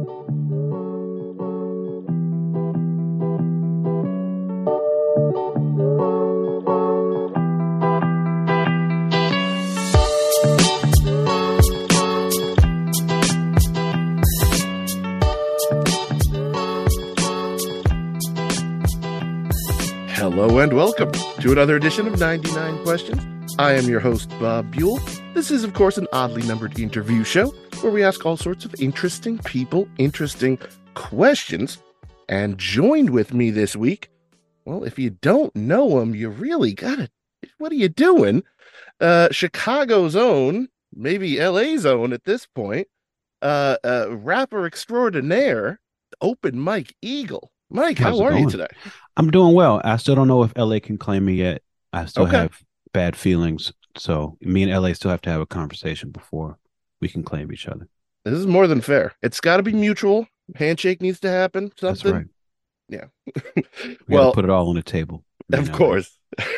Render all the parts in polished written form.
Hello and welcome to another edition of 99 Questions. I am your host, Bob Buell. This is, of course, an oddly numbered interview show where we ask all sorts of interesting people, interesting questions. And joined with me this week, well, if you don't know him, you really gotta, what are you doing? Chicago's own, maybe LA's own at this point, rapper extraordinaire, Open Mike Eagle. Mike, how are you today? I'm doing well. I still don't know if LA can claim me yet. I still have bad feelings. So me and LA still have to have a conversation before we can claim each other. This is more than fair. It's got to be mutual. Handshake needs to happen. Something. That's right. Yeah. We got to put it all on the table. Of course.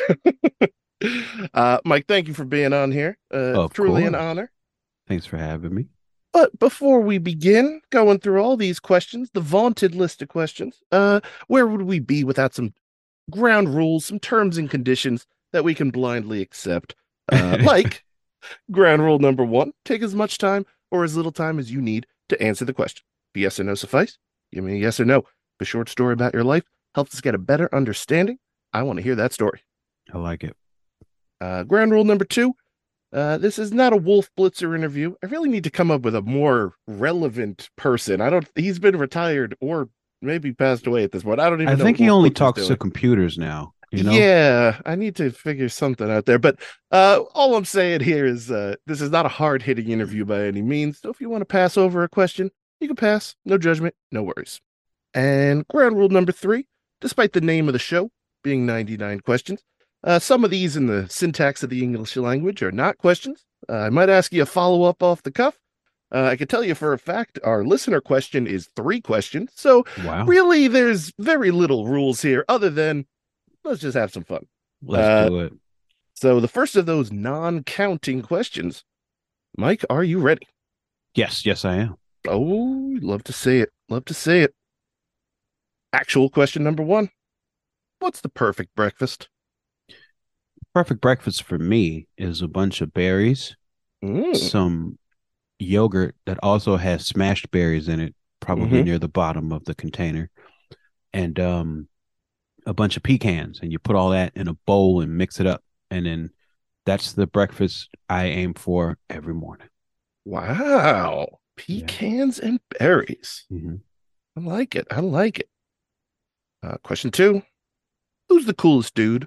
Mike, thank you for being on here. Truly an honor. Thanks for having me. But before we begin going through all these questions, the vaunted list of questions, where would we be without some ground rules, some terms and conditions that we can blindly accept? Like ground rule number 1, take as much time or as little time as you need to answer the question. Yes or no suffice. Give me a yes or no. A short story about your life helps us get a better understanding. I want to hear that story. I like it. Ground rule number 2. This is not a Wolf Blitzer interview. I really need to come up with a more relevant person. He's been retired or maybe passed away at this point. I don't even know. I think he only talks to computers now. You know? Yeah, I need to figure something out there. But all I'm saying here is this is not a hard-hitting interview by any means. So if you want to pass over a question, you can pass. No judgment, no worries. And ground rule number 3, despite the name of the show being 99 questions, some of these in the syntax of the English language are not questions. I might ask you a follow-up off the cuff. I can tell you for a fact our listener question is 3 questions. So really there's very little rules here other than let's just have some fun. Let's do it. So the first of those non-counting questions, Mike, are you ready? Yes, I am. Oh, love to see it. Love to see it. Actual question number 1. What's the perfect breakfast? Perfect breakfast for me is a bunch of berries, some yogurt that also has smashed berries in it, probably near the bottom of the container, and a bunch of pecans. And you put all that in a bowl and mix it up. And then that's the breakfast I aim for every morning. Wow. Pecans and berries. I like it. I like it. Question 2. Who's the coolest dude?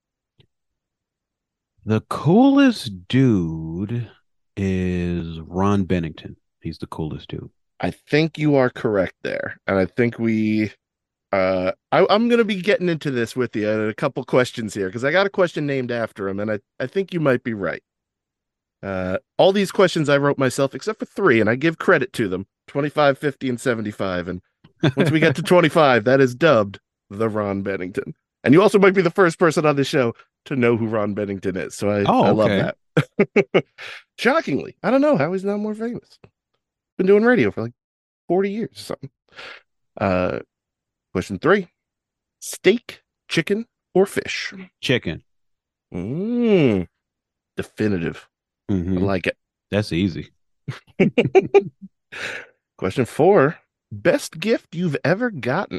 The coolest dude is Ron Bennington. He's the coolest dude. I think you are correct there. And I think I'm going to be getting into this with you in a couple questions here because I got a question named after him, and I think you might be right. All these questions I wrote myself except for 3, and I give credit to them, 25, 50, and 75. And once we get to 25, that is dubbed the Ron Bennington. And you also might be the first person on the show to know who Ron Bennington is. So I love that. Shockingly, I don't know how he's not more famous. Been doing radio for like 40 years or something. Question 3. Steak, chicken, or fish? Chicken. Definitive. I like it. That's easy. Question 4. Best gift you've ever gotten?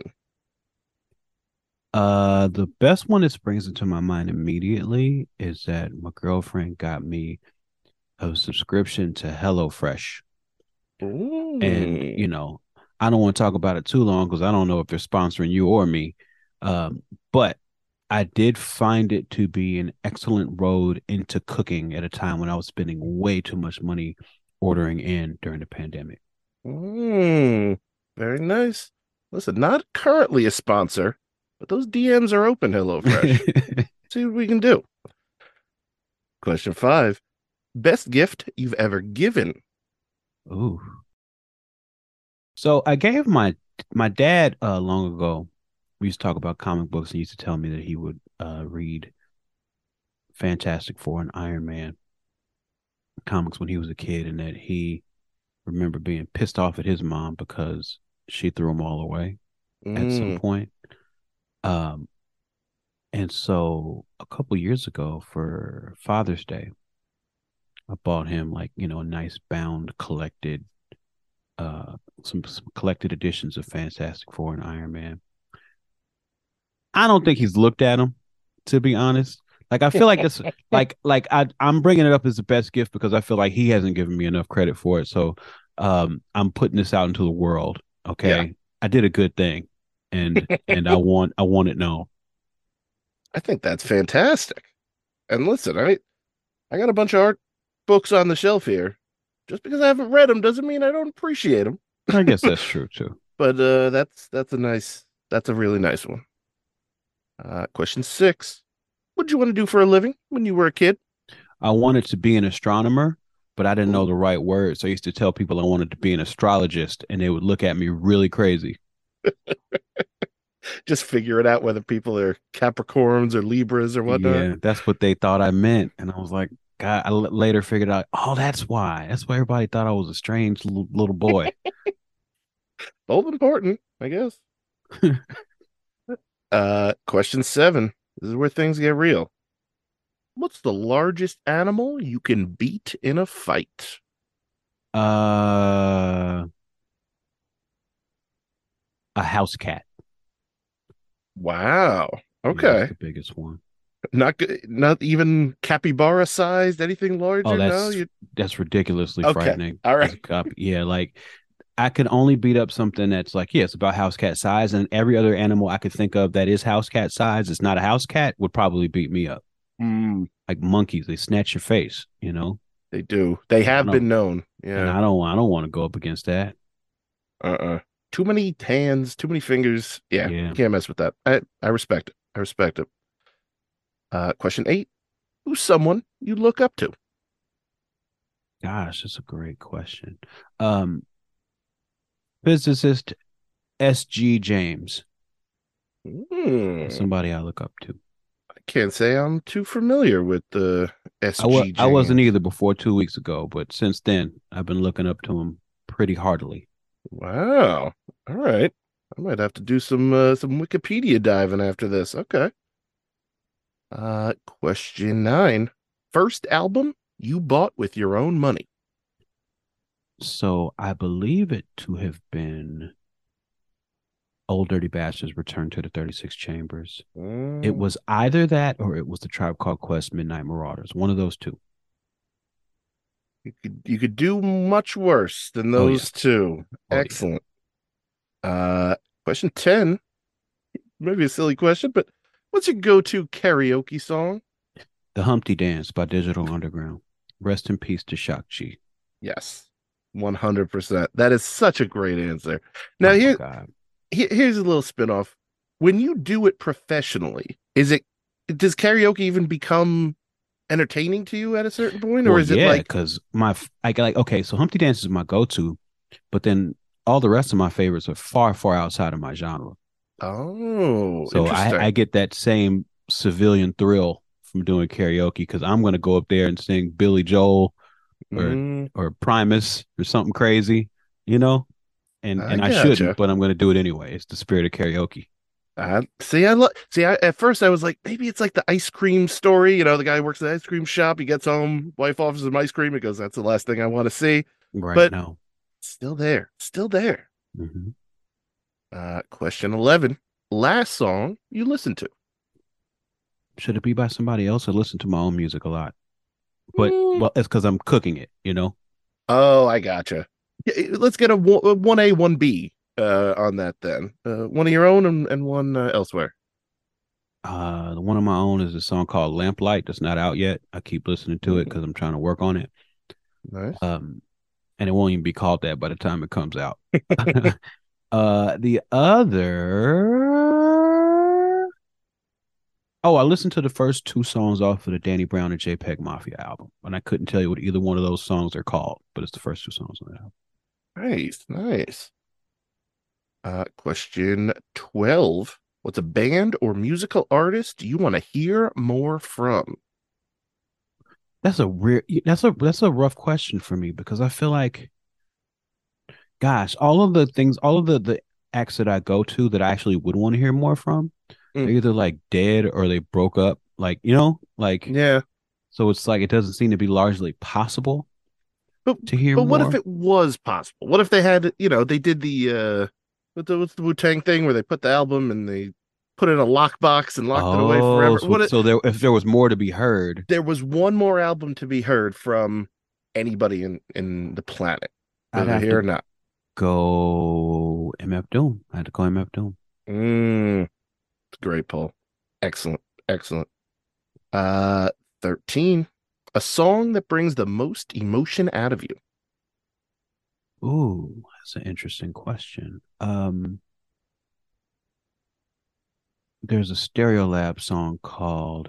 The best one that springs into my mind immediately is that my girlfriend got me a subscription to HelloFresh. And, you know, I don't want to talk about it too long because I don't know if they're sponsoring you or me. But I did find it to be an excellent road into cooking at a time when I was spending way too much money ordering in during the pandemic. Very nice. Listen, not currently a sponsor, but those DMs are open, HelloFresh. See what we can do. Question 5. Best gift you've ever given? Ooh. So I gave my dad long ago. We used to talk about comic books. He used to tell me that he would read Fantastic Four and Iron Man comics when he was a kid, and that he remember being pissed off at his mom because she threw them all away at some Mm. point. Um, and so a couple years ago for Father's Day, I bought him like, a nice bound collected some collected editions of Fantastic Four and Iron Man. I don't think he's looked at them, to be honest. Like I feel like it's I'm bringing it up as the best gift because I feel like he hasn't given me enough credit for it. So I'm putting this out into the world. Yeah, Okay, I did a good thing, and I want it known. I think that's fantastic. And listen, I got a bunch of art books on the shelf here. Just because I haven't read them doesn't mean I don't appreciate them. I guess that's true too. But that's a really nice one. Question 6. What did you want to do for a living when you were a kid? I wanted to be an astronomer, but I didn't know Ooh. the right word. So I used to tell people I wanted to be an astrologist, and they would look at me really crazy. Just figure it out whether people are Capricorns or Libras or whatnot. Yeah, that's what they thought I meant. And I was like, God, later figured out, oh, that's why. That's why everybody thought I was a strange little boy. Both important, I guess. Question 7. This is where things get real. What's the largest animal you can beat in a fight? Uh, a house cat. Wow. Yeah, that's Okay. the biggest one. Not good, not even capybara sized, anything Oh, larger? No, you that's ridiculously okay. frightening. All As right. a cop, yeah, like I could only beat up something that's like, yeah, it's about house cat size, and every other animal I could think of that is house cat size, it's not a house cat, would probably beat me up. Mm, Like monkeys, they snatch your face. they do. They And I have been don't known. and Yeah. I don't want to go up against that. Uh-uh. Too many hands, too many fingers. Yeah, Yeah. can't mess with that. I respect it. I respect it. Question 8. Who's someone you look up to? Gosh, that's a great question. Um, Physicist S.G. James. That's Hmm. somebody I look up to. I can't say I'm too familiar with the SG I wasn't James. either before 2 weeks ago, but since then I've been looking up to him pretty heartily. Wow. All right. I might have to do some Wikipedia diving after this. Okay. Question 9. First album you bought with your own money. So I believe it to have been Old Dirty Bastards Return to the 36 Chambers. It Mm, was either that or it was the Tribe Called Quest Midnight Marauders. One of those two. you could do much worse than Oh yeah. those two. Oh yeah. Excellent. Uh, question 10. Maybe a silly question, but what's your go-to karaoke song? The Humpty Dance by Digital Underground. Rest in peace to Shakchi. Yes. 100%. That is such a great answer. Now Oh my God. here's a little spin-off. When you do it professionally, does karaoke even become entertaining to you at a certain point, or Well, is it yeah, like, because I like okay, so Humpty Dance is my go-to, but then all the rest of my favorites are far, far outside of my genre. oh, So I interesting. get that same civilian thrill from doing karaoke because I'm gonna go up there and sing Billy Joel or Mm, Primus or something crazy, you know? I And I shouldn't, gotcha. but I'm gonna do it anyway. It's the spirit of karaoke. At first I was like, maybe it's like the ice cream story. The guy works at the ice cream shop. He gets home, wife offers him ice cream. He goes, "That's the last thing I want to see." Right But now. still there, still there. Mm-hmm. Question 11. Last song you listened to? Should it be by somebody else? I listen to my own music a lot, but Mm, well, it's because I'm cooking it. oh, I gotcha. Yeah, let's get a 1A, 1B on that then. One of your own and one elsewhere. The one of my own is a song called Lamplight that's not out yet. I keep listening to it Mm, because I'm trying to work on it. nice. And it won't even be called that by the time it comes out. The other, oh, I listened to the first two songs off of the Danny Brown and JPEG Mafia album, and I couldn't tell you what either one of those songs are called, but it's the first two songs on that album. Nice, nice. Question 12. What's a band or musical artist you want to hear more from? That's a rough question for me because I feel like Gosh, all of the things, all of the acts that I go to that I actually would want to hear more from, Mm, they're either like dead or they broke up. Like, you know, like yeah. so it's like it doesn't seem to be largely possible But to hear but what if more. it was possible? What if they had, they did the what's the Wu-Tang thing where they put the album and they put it in a lockbox and locked it away Oh, forever? so so there if there was more to be heard, There was one more album to be heard from anybody in the planet, I'd whether have here to or not. go MF Doom. I had to go MF Doom. Mm, great, Paul. Excellent. Excellent. Uh 13. A song that brings the most emotion out of you. Ooh, that's an interesting question. There's a Stereolab song called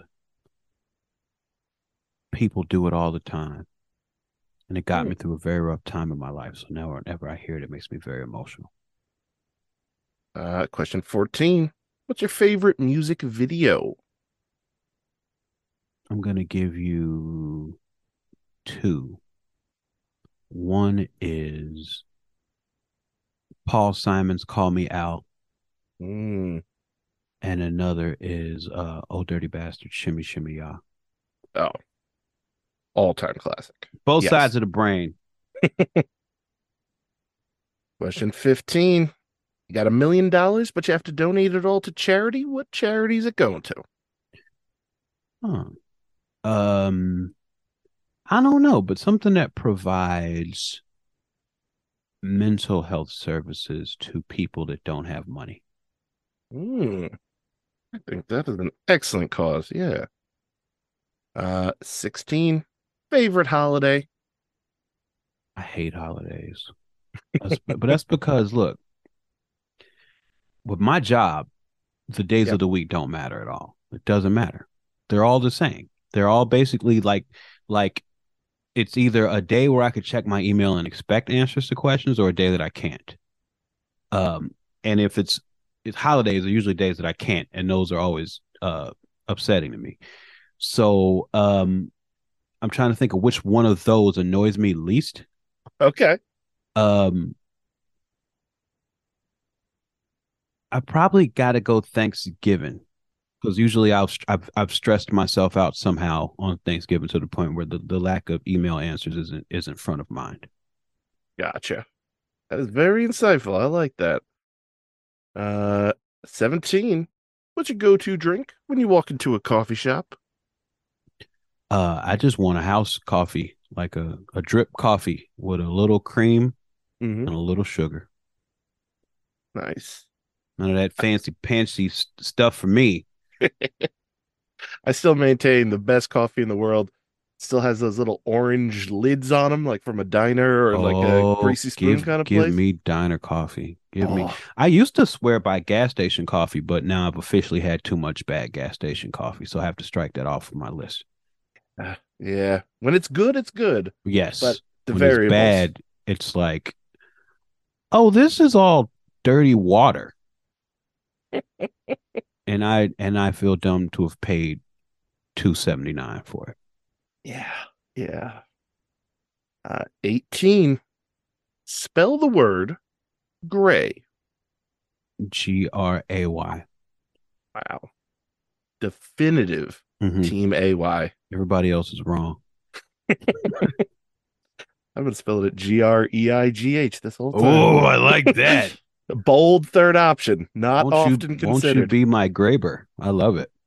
People Do It All the Time. And it got Hmm. me through a very rough time in my life. So now whenever I hear it, it makes me very emotional. Question 14. What's your favorite music video? I'm gonna give you two. One is Paul Simon's Call Me Out, Mm. and another is Oh Dirty Bastard, Shimmy Shimmy Ya. Oh, all-time classic. Both sides Yes. of the brain. Question 15. You got $1 million, but you have to donate it all to charity. What charity is it going to? Huh. Um, I don't know, but something that provides mental health services to people that don't have money. Hmm. I think that is an excellent cause. Yeah. 16. Favorite holiday? I hate holidays. But that's because look, with my job, the days Yep. of the week don't matter at all. It doesn't matter. They're all the same. They're all basically like it's either a day where I could check my email and expect answers to questions or a day that I can't. Um and if it's holidays are usually days that I can't, and those are always upsetting to me. So I'm trying to think of which one of those annoys me least. Okay. Um I probably got to go Thanksgiving because usually I've stressed myself out somehow on Thanksgiving to the point where the lack of email answers isn't front of mind. Gotcha. That is very insightful. I like that. Uh, 17. What's your go-to drink when you walk into a coffee shop? I just want a house coffee, like a drip coffee with a little cream Hmm. and a little sugar. Nice. None of that fancy stuff for me. I still maintain the best coffee in the world still has those little orange lids on them, like from a diner or like a Oh, greasy spoon kind of give place. me diner coffee. Give me. Oh, I used to swear by gas station coffee, but now I've officially had too much bad gas station coffee, so I have to strike that off of my list. yeah. When it's good, it's good. But Yes, the when it's variables. bad, it's like, oh, this is all dirty water, and I feel dumb to have paid $2.79 for it. Yeah. Yeah. 18. Spell the word gray. GRAY. Wow. Definitive Mm-hmm. Team AY. Everybody else is wrong. I've been spelling it GREIGH this whole time. Oh, I like that. Bold third option, not often Won't you considered. be my Graber? I love it.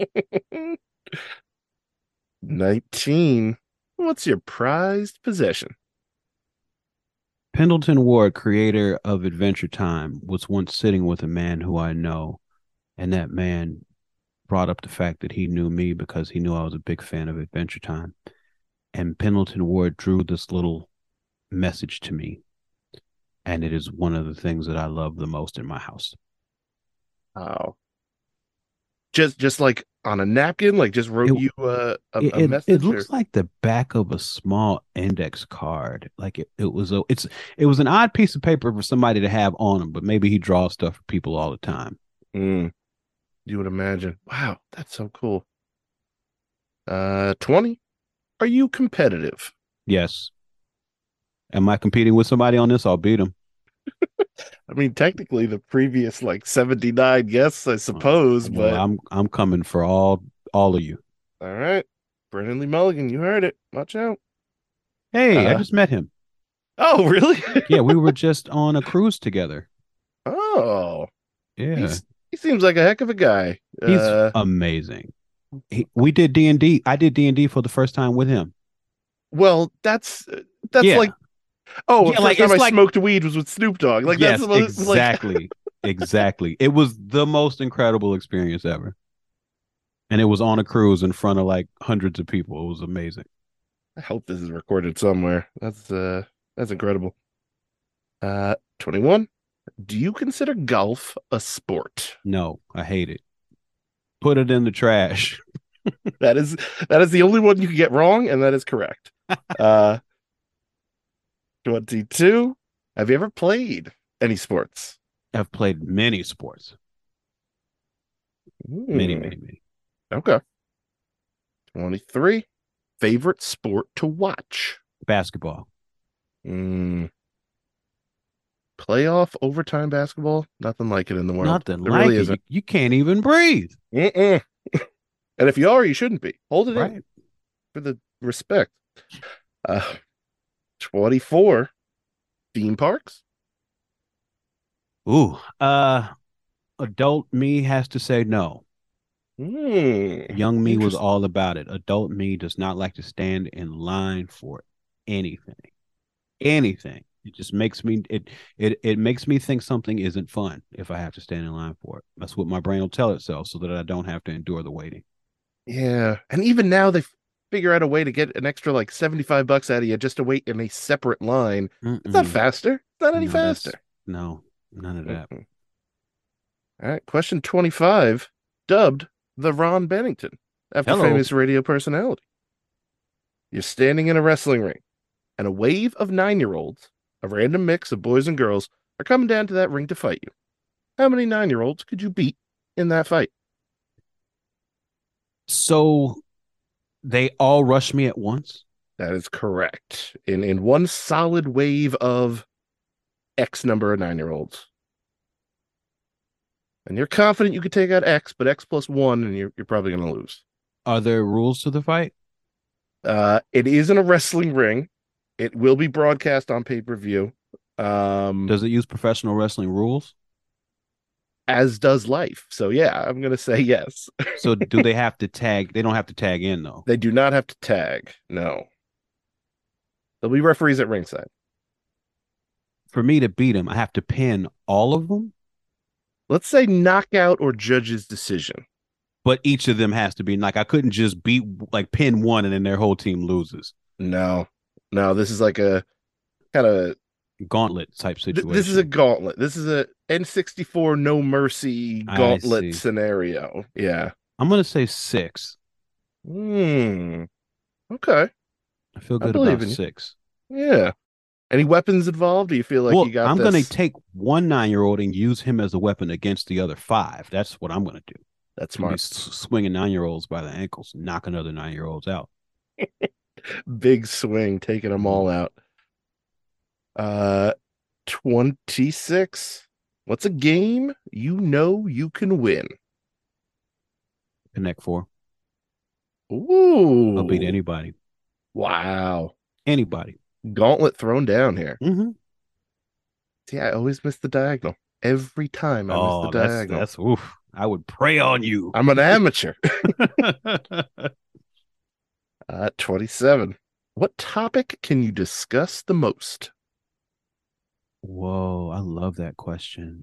19. What's your prized possession? Pendleton Ward, creator of Adventure Time, was once sitting with a man who I know, and that man brought up the fact that he knew me because he knew I was a big fan of Adventure Time. And Pendleton Ward drew this little message to me, and it is one of the things that I love the most in my house. Oh, just like on a napkin, like just wrote It you a it message or looks like the back of a small index card. Like it was an odd piece of paper for somebody to have on him, but maybe he draws stuff for people all the time. mm, you would imagine. Wow, that's so cool. 20. Are you competitive? Yes. Am I competing with somebody on this? I'll beat him. I mean, technically the previous like 79 guests, I suppose, Well, but I'm coming for all of you. all right. Brennan Lee Mulligan, you heard it. Watch out. Hey, I Uh just met him. oh, really? Yeah, we were just on a cruise together. Oh, Yeah, he seems like a heck of a guy. he's amazing. We did D&D. I did D&D for the first time with him. Well, that's Yeah, like, oh, the yeah, like first time it's I like smoked weed was with Snoop Dogg. Like that's yes, the most like exactly, exactly. It was the most incredible experience ever, and it was on a cruise in front of like hundreds of people. It was amazing. I hope this is recorded somewhere. That's incredible. 21. Do you consider golf a sport? No, I hate it. Put it in the trash. That is that is the only one you can get wrong, and that is correct. Uh 22. Have you ever played any sports? I've played many sports, many, Hmm, many, many. okay. 23. Favorite sport to watch? Basketball. Hmm. Playoff overtime basketball? Nothing like it in the world. Nothing There really like it. isn't. You can't even breathe. Mm-mm. And if you are, you shouldn't be. Hold it in Right. for the respect. Uh 24. Theme parks? Ooh. Adult me has to say no. Young me was Interesting. all about it. Adult me does not like to stand in line for anything. Anything. It just makes me it makes me think something isn't fun if I have to stand in line for it. That's what my brain will tell itself so that I don't have to endure the waiting. Yeah. And even now they figure out a way to get an extra like $75 out of you just to wait in a separate line. It's not Mm-mm. faster. It's not any No, that's faster. no, none of that. Mhm. All right. Question 25. Dubbed the Ron Bennington after Hello. famous radio personality. You're standing in a wrestling ring, and a wave of 9-year-olds, a random mix of boys and girls, are coming down to that ring to fight you. How many 9-year-olds could you beat in that fight? So they all rush me at once. That is correct. In one solid wave of X number of 9-year-olds. And you're confident you could take out X, but X plus one, and you're probably going to lose. Are there rules to the fight? It is in a wrestling ring. It will be broadcast on pay-per-view. Does it use professional wrestling rules? As does life. So yeah, I'm gonna say yes. So do they have to tag? They don't have to tag in though. They do not have to tag. No. There'll be referees at ringside. For me to beat them, I have to pin all of them, Let's say knockout or judge's decision. but each of them has to be like I couldn't just beat like pin one and then their whole team loses. No. No, this is like a kind of Gauntlet type this is a situation. gauntlet. This is a N64 no mercy I gauntlet see. scenario. Yeah. I'm gonna say six. Hmm. Okay. I feel I good believe about in you. six. Yeah. Any weapons involved? Do you feel like you Well, got I'm gonna this? take one 9-year-old and use him as a weapon against the other five. That's what I'm gonna do. That's I'm gonna be smart. swinging 9-year-olds by the ankles, and knock another 9-year-olds out. Big swing, taking them all Mhm. out. 26. What's a game you know you can win? Connect four. I'll beat Ooh. anybody. Wow. Anybody. Gauntlet thrown down here. Mm-hmm. See, I always miss the diagonal. Every time I miss the Oh, that's diagonal. that's oof. I would prey on you. I'm an amateur. 27. What topic can you discuss the most? Whoa, I love that question.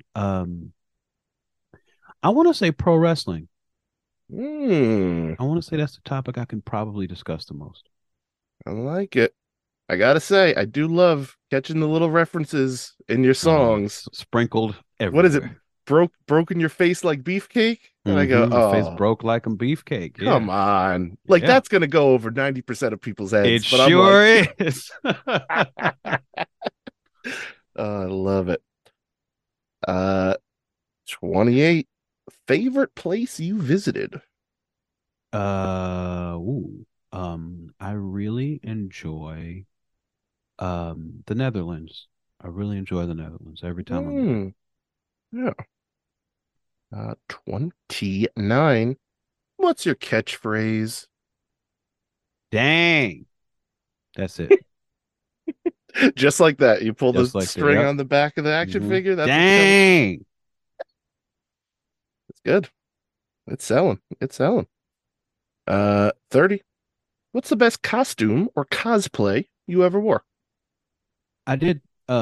I want to say pro wrestling. Hmm. I want to say that's the topic I can probably discuss the most. I like it. I gotta say, I do love catching the little references in your songs. Sprinkled What is it? everywhere. Broken your face like beefcake? And I go, Mm-hmm. My face oh, broke like a beefcake. Yeah. come on. Like Yeah. that's gonna go over 90% of people's It heads. But I'm sure like, is. I love it. Uh 28. Favorite place you visited? Ooh. I really enjoy the Netherlands. I really enjoy the Netherlands every time I'm there. Hmm. Yeah. 29. What's your catchphrase? Dang. That's it. Just like that. You pull the Just like that. string Yep. on the back of the action Hmm. figure. That's what you come. Dang. It's good. It's selling. It's selling. 30. What's the best costume or cosplay you ever wore? I did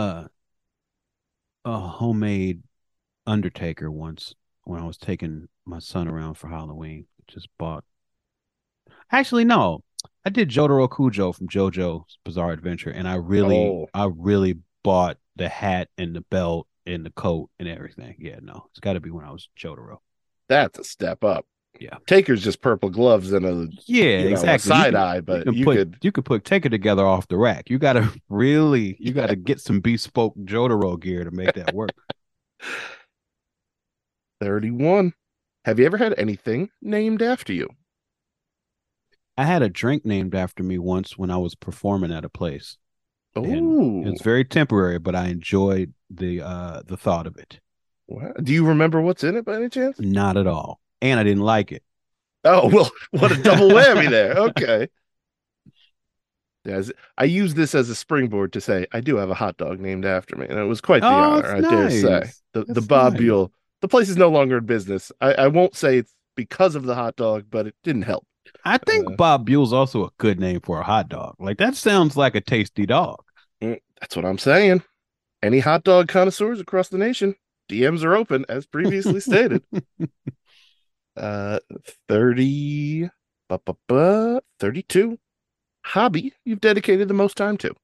a homemade Undertaker once when I was taking my son around for Halloween. Just bought. Actually, no. I did Jotaro Kujo from JoJo's Bizarre Adventure, and Oh, I really bought the hat and the belt and the coat and everything. Yeah, no, it's got to be when I was Jotaro. that's a step up. Yeah, Taker's just purple gloves and yeah, a exactly. side eye, but you could You can put Taker together off the rack. You got to you got to get some bespoke Jotaro gear to make that work. 31. Have you ever had anything named after you? I had a drink named after me once when I was performing at a place, and it Oh, was very temporary, but I enjoyed the thought of it. wow. Do you remember what's in it by any chance? Not at all, and I didn't like it. Oh, well, what a double whammy there. Okay. Yes, I use this as a springboard to say I do have a hot dog named after me, and it was quite the Oh, honor, it's I dare say. nice. The That's Bob nice. Buell, the place is no longer in business. I won't say it's because of the hot dog, but it didn't help. I think Uh, Bob Buell's also a good name for a hot dog. Like that sounds like a tasty dog. that's what I'm saying. Any hot dog connoisseurs across the nation, DMs are open, as previously stated. 30, 32. Hobby you've dedicated the most time to.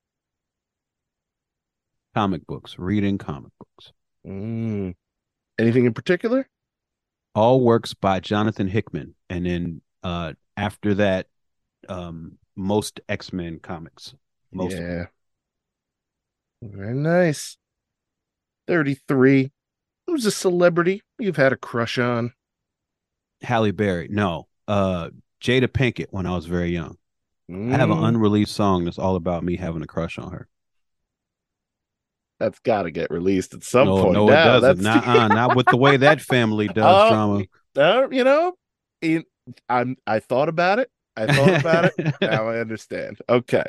Comic books, reading comic books. Mm. Anything in particular? All works by Jonathan Hickman, and then after that, most X-Men comics, most of them. Yeah, very nice. 33. Who's a celebrity you've had a crush on? Halle Berry, no, Jada Pinkett when I was very young. I have an Mm, unreleased song that's all about me having a crush on her. that's got to get released at some No, point no, it now. doesn't. That's Not with the way that family does oh, drama. you know, it, I thought about it. I thought about it. Now I understand. Okay.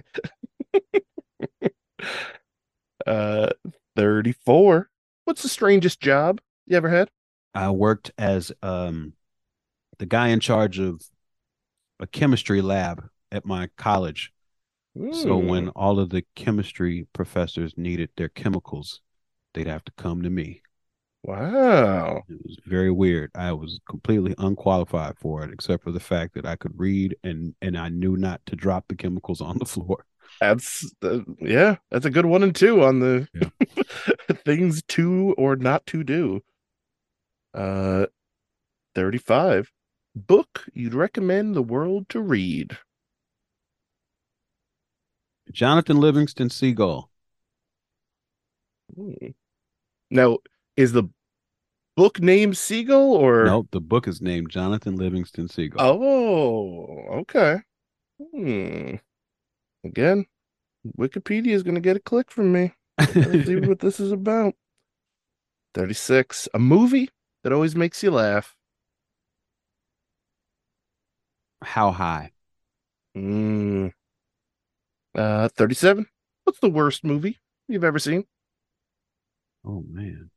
Uh, 34. What's the strangest job you ever had? I worked as the guy in charge of a chemistry lab at my college. So Hmm. when all of the chemistry professors needed their chemicals, they'd have to come to me. Wow. It was very weird. I was completely unqualified for it, except for the fact that I could read and I knew not to drop the chemicals on the floor. That's yeah, that's a good one and two on the Yeah. things to or not to do. Uh 35. Book you'd recommend the world to read. Jonathan Livingston Seagull. Hmm. Now, is the book named Seagull or Nope, the book is named Jonathan Livingston Seagull. oh, okay. Hmm. Again, Wikipedia is going to get a click from me. Gotta see what this is about. 36. A movie that always makes you laugh. How high? Hmm. 37. What's the worst movie you've ever seen? Oh man.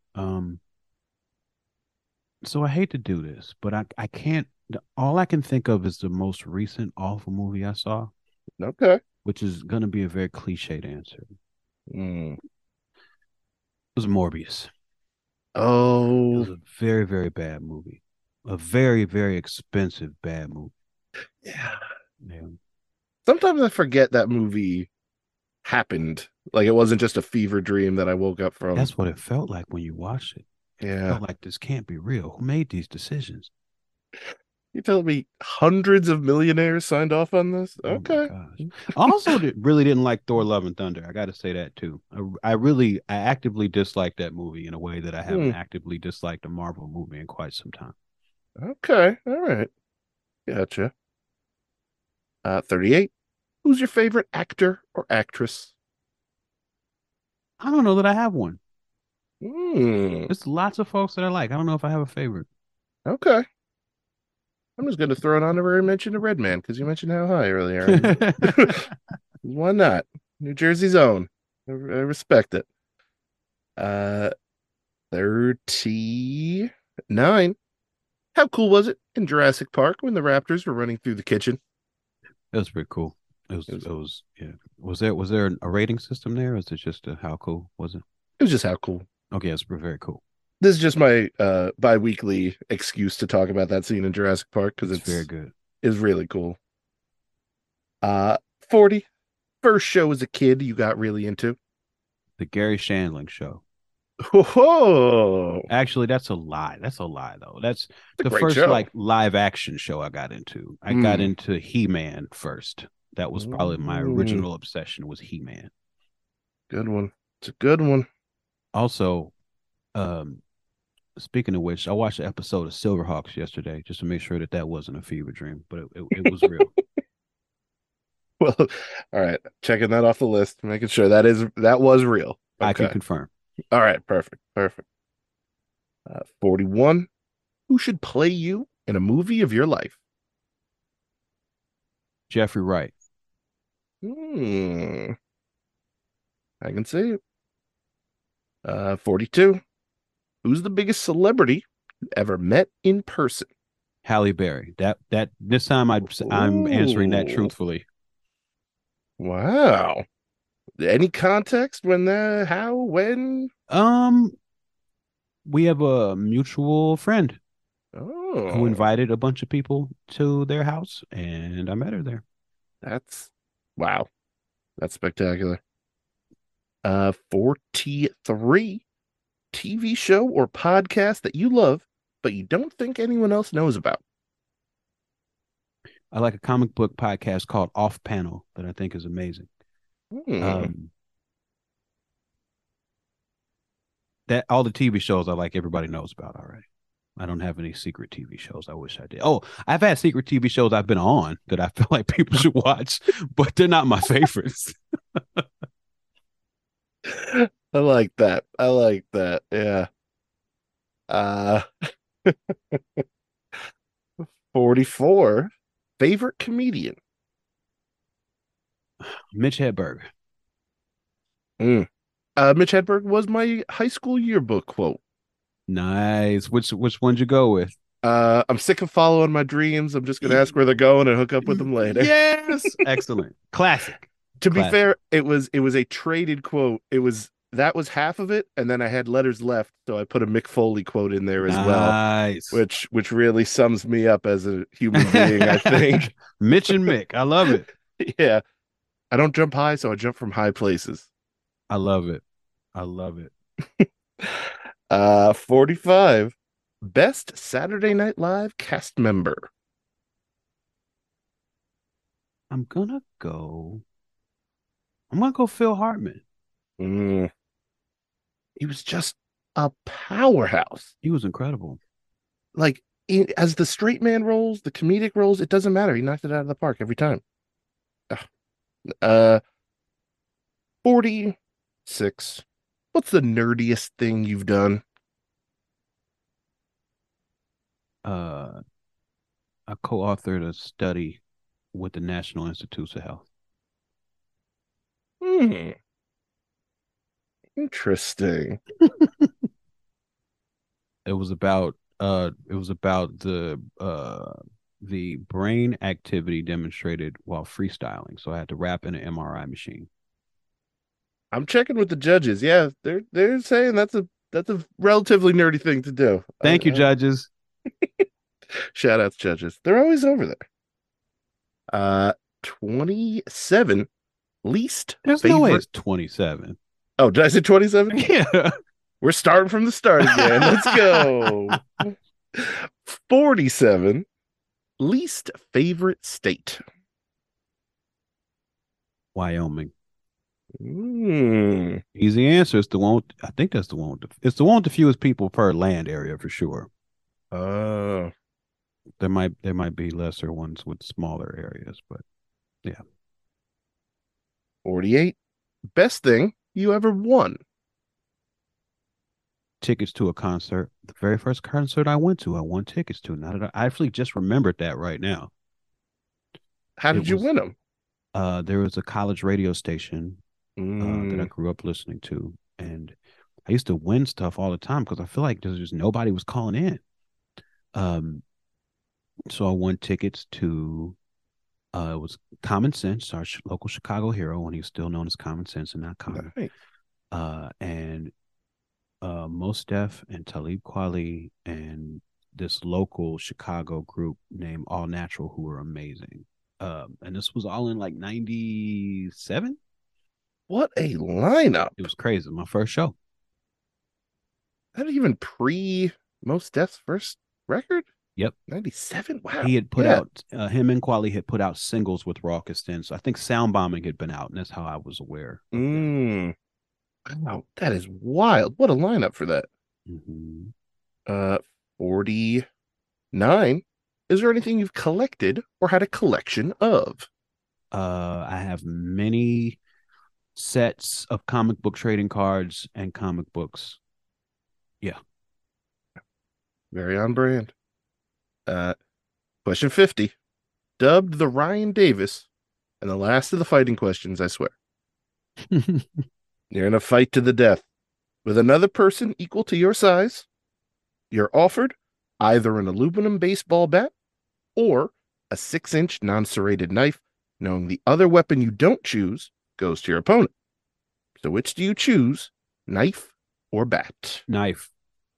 So I hate to do this, but I can't. All I can think of is the most recent awful movie I saw, Okay. which is going to be a very cliched answer. It Hmm. was Morbius. It Oh, was a very, very bad movie. A very, very expensive bad movie. yeah. Yeah. Sometimes I forget that movie happened. Like it wasn't just a fever dream that I woke up from. That's what it felt like when you watched it. It Yeah. felt like this can't be real. Who made these decisions? You telling me hundreds of millionaires signed off on this? Oh my Okay. gosh. I also really didn't like Thor Love and Thunder. I got to say that too. I actively disliked that movie in a way that I Hmm. haven't actively disliked a Marvel movie in quite some time. Okay. All right. Gotcha. 38. Who's your favorite actor or actress? I don't know that I have one. Hmm. There's lots of folks that I like. I don't know if I have a favorite. Okay. I'm just going to throw it on where I mentioned a red man because you mentioned how high earlier. Why not? New Jersey's own. I respect it. Uh, 39. How cool was it in Jurassic Park when the raptors were running through the kitchen? That was pretty cool. It was, It was, it was, yeah. Was there a rating system there? Or is it just how cool was it? it was just how cool. Okay, it's very cool. This is just my bi-weekly excuse to talk about that scene in Jurassic Park because It's very it's good. is really cool. 40. First show as a kid you got really into. The Gary Shandling show. Whoa, Actually, that's a lie. That's a lie, though. That's it's a the great first show. like live action show I got into. I got Mm. into He-Man first. That was probably my Mm. original obsession was He-Man. Good one. It's a good one. Also, um, speaking of which, I watched an episode of Silverhawks yesterday just to make sure that that wasn't a fever dream, but it was real. Well, all right. Checking that off the list, making sure that was real. I can Okay. confirm. All right. Perfect. Perfect. 41. Who should play you in a movie of your life? Jeffrey Wright. Hmm. I can see it. 42. Who's the biggest celebrity you ever met in person? Halle Berry. That this time I'm answering that Ooh. truthfully. Wow. Any context when how, when? Um, we have a mutual friend who Oh, invited a bunch of people to their house, and I met her there. that's wow. That's spectacular. 43. TV show or podcast that you love, but you don't think anyone else knows about. I like a comic book podcast called Off Panel that I think is amazing. Hmm. Um, that all the TV shows I like, everybody knows about already. I don't have any secret TV shows. I wish I did. Oh, I've had secret TV shows I've been on that I feel like people should watch, but they're not my favorites. I like that. I like that. Yeah. Uh 44. Favorite comedian. Mitch Hedberg. Mm. Mitch Hedberg was my high school yearbook quote. Nice. Which one'd you go with? I'm sick of following my dreams. I'm just gonna ask where they're going and hook up with them later. Yes. Excellent. Classic. To be Classic. fair, it was a traded quote. That was half of it, and then I had letters left, so I put a Mick Foley quote in there as well, Nice. which really sums me up as a human being, I think. Mitch and Mick. I love it. Yeah. I don't jump high, so I jump from high places. I love it. I love it. 45. Best Saturday Night Live cast member. I'm gonna go. I'm gonna go Phil Hartman. Mm, he was just a powerhouse. He was incredible. Like as the straight man roles, the comedic roles, it doesn't matter. He knocked it out of the park every time. Uh, 46. What's the nerdiest thing you've done? I co-authored a study with the National Institutes of Health. Hmm, interesting. It was about the brain activity demonstrated while freestyling. So I had to rap in an MRI machine. I'm checking with the judges. Yeah, they're saying that's a relatively nerdy thing to do. Thank you, judges. Shout outs judges. They're always over there. 27. Least There's no way favorite. it's 27. Oh, did I say 27? Yeah. We're starting from the start again. Let's go. 47. Least favorite state. Wyoming. Mm. Easy answer. It's the one. I think that's the one. It's the one with the fewest people per land area for sure. Uh, There might be lesser ones with smaller areas, but yeah. 48. Best thing you ever won. tickets to a concert. The very first concert I went to, I won tickets to. Now that I actually just remembered that right now. How It did you was win them? there was a college radio station that I grew up listening to, and I used to win stuff all the time because I feel like there's just nobody was calling in. Um, so I won tickets to it was Common Sense, our local Chicago hero when he was still known as Common Sense and not Common. Nice. And Mos Def and Talib Kweli and this local Chicago group named All Natural, who were amazing. And this was all in like 97. What a lineup. It was crazy. My first show. That even pre Mos Def's first record? Yep. 97? Wow. He had put out, him and Kweli had put out singles with Raucous then. So I think Sound Bombing had been out, and that's how I was aware. Wow, that is wild. What a lineup for that. 49. Is there anything you've collected or had a collection of? I have many sets of comic book trading cards and comic books. Yeah. Very on brand. Question 50. Dubbed the Ryan Davis, and the last of the fighting questions, I swear. You're in a fight to the death with another person equal to your size. You're offered either an aluminum baseball bat or a 6-inch non-serrated knife, knowing the other weapon you don't choose goes to your opponent. So which do you choose, knife or bat? Knife.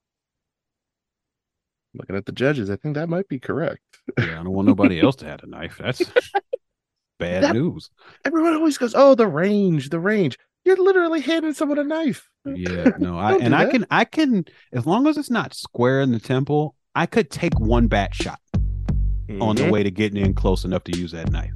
Looking at the judges, I think that might be correct. Yeah, I don't want nobody else to have a knife. That's bad news. Everyone always goes, "Oh, the range, the range." You're literally handing someone a knife. Yeah, no, I can, as long as it's not square in the temple, I could take one bat shot on the way to getting in close enough to use that knife.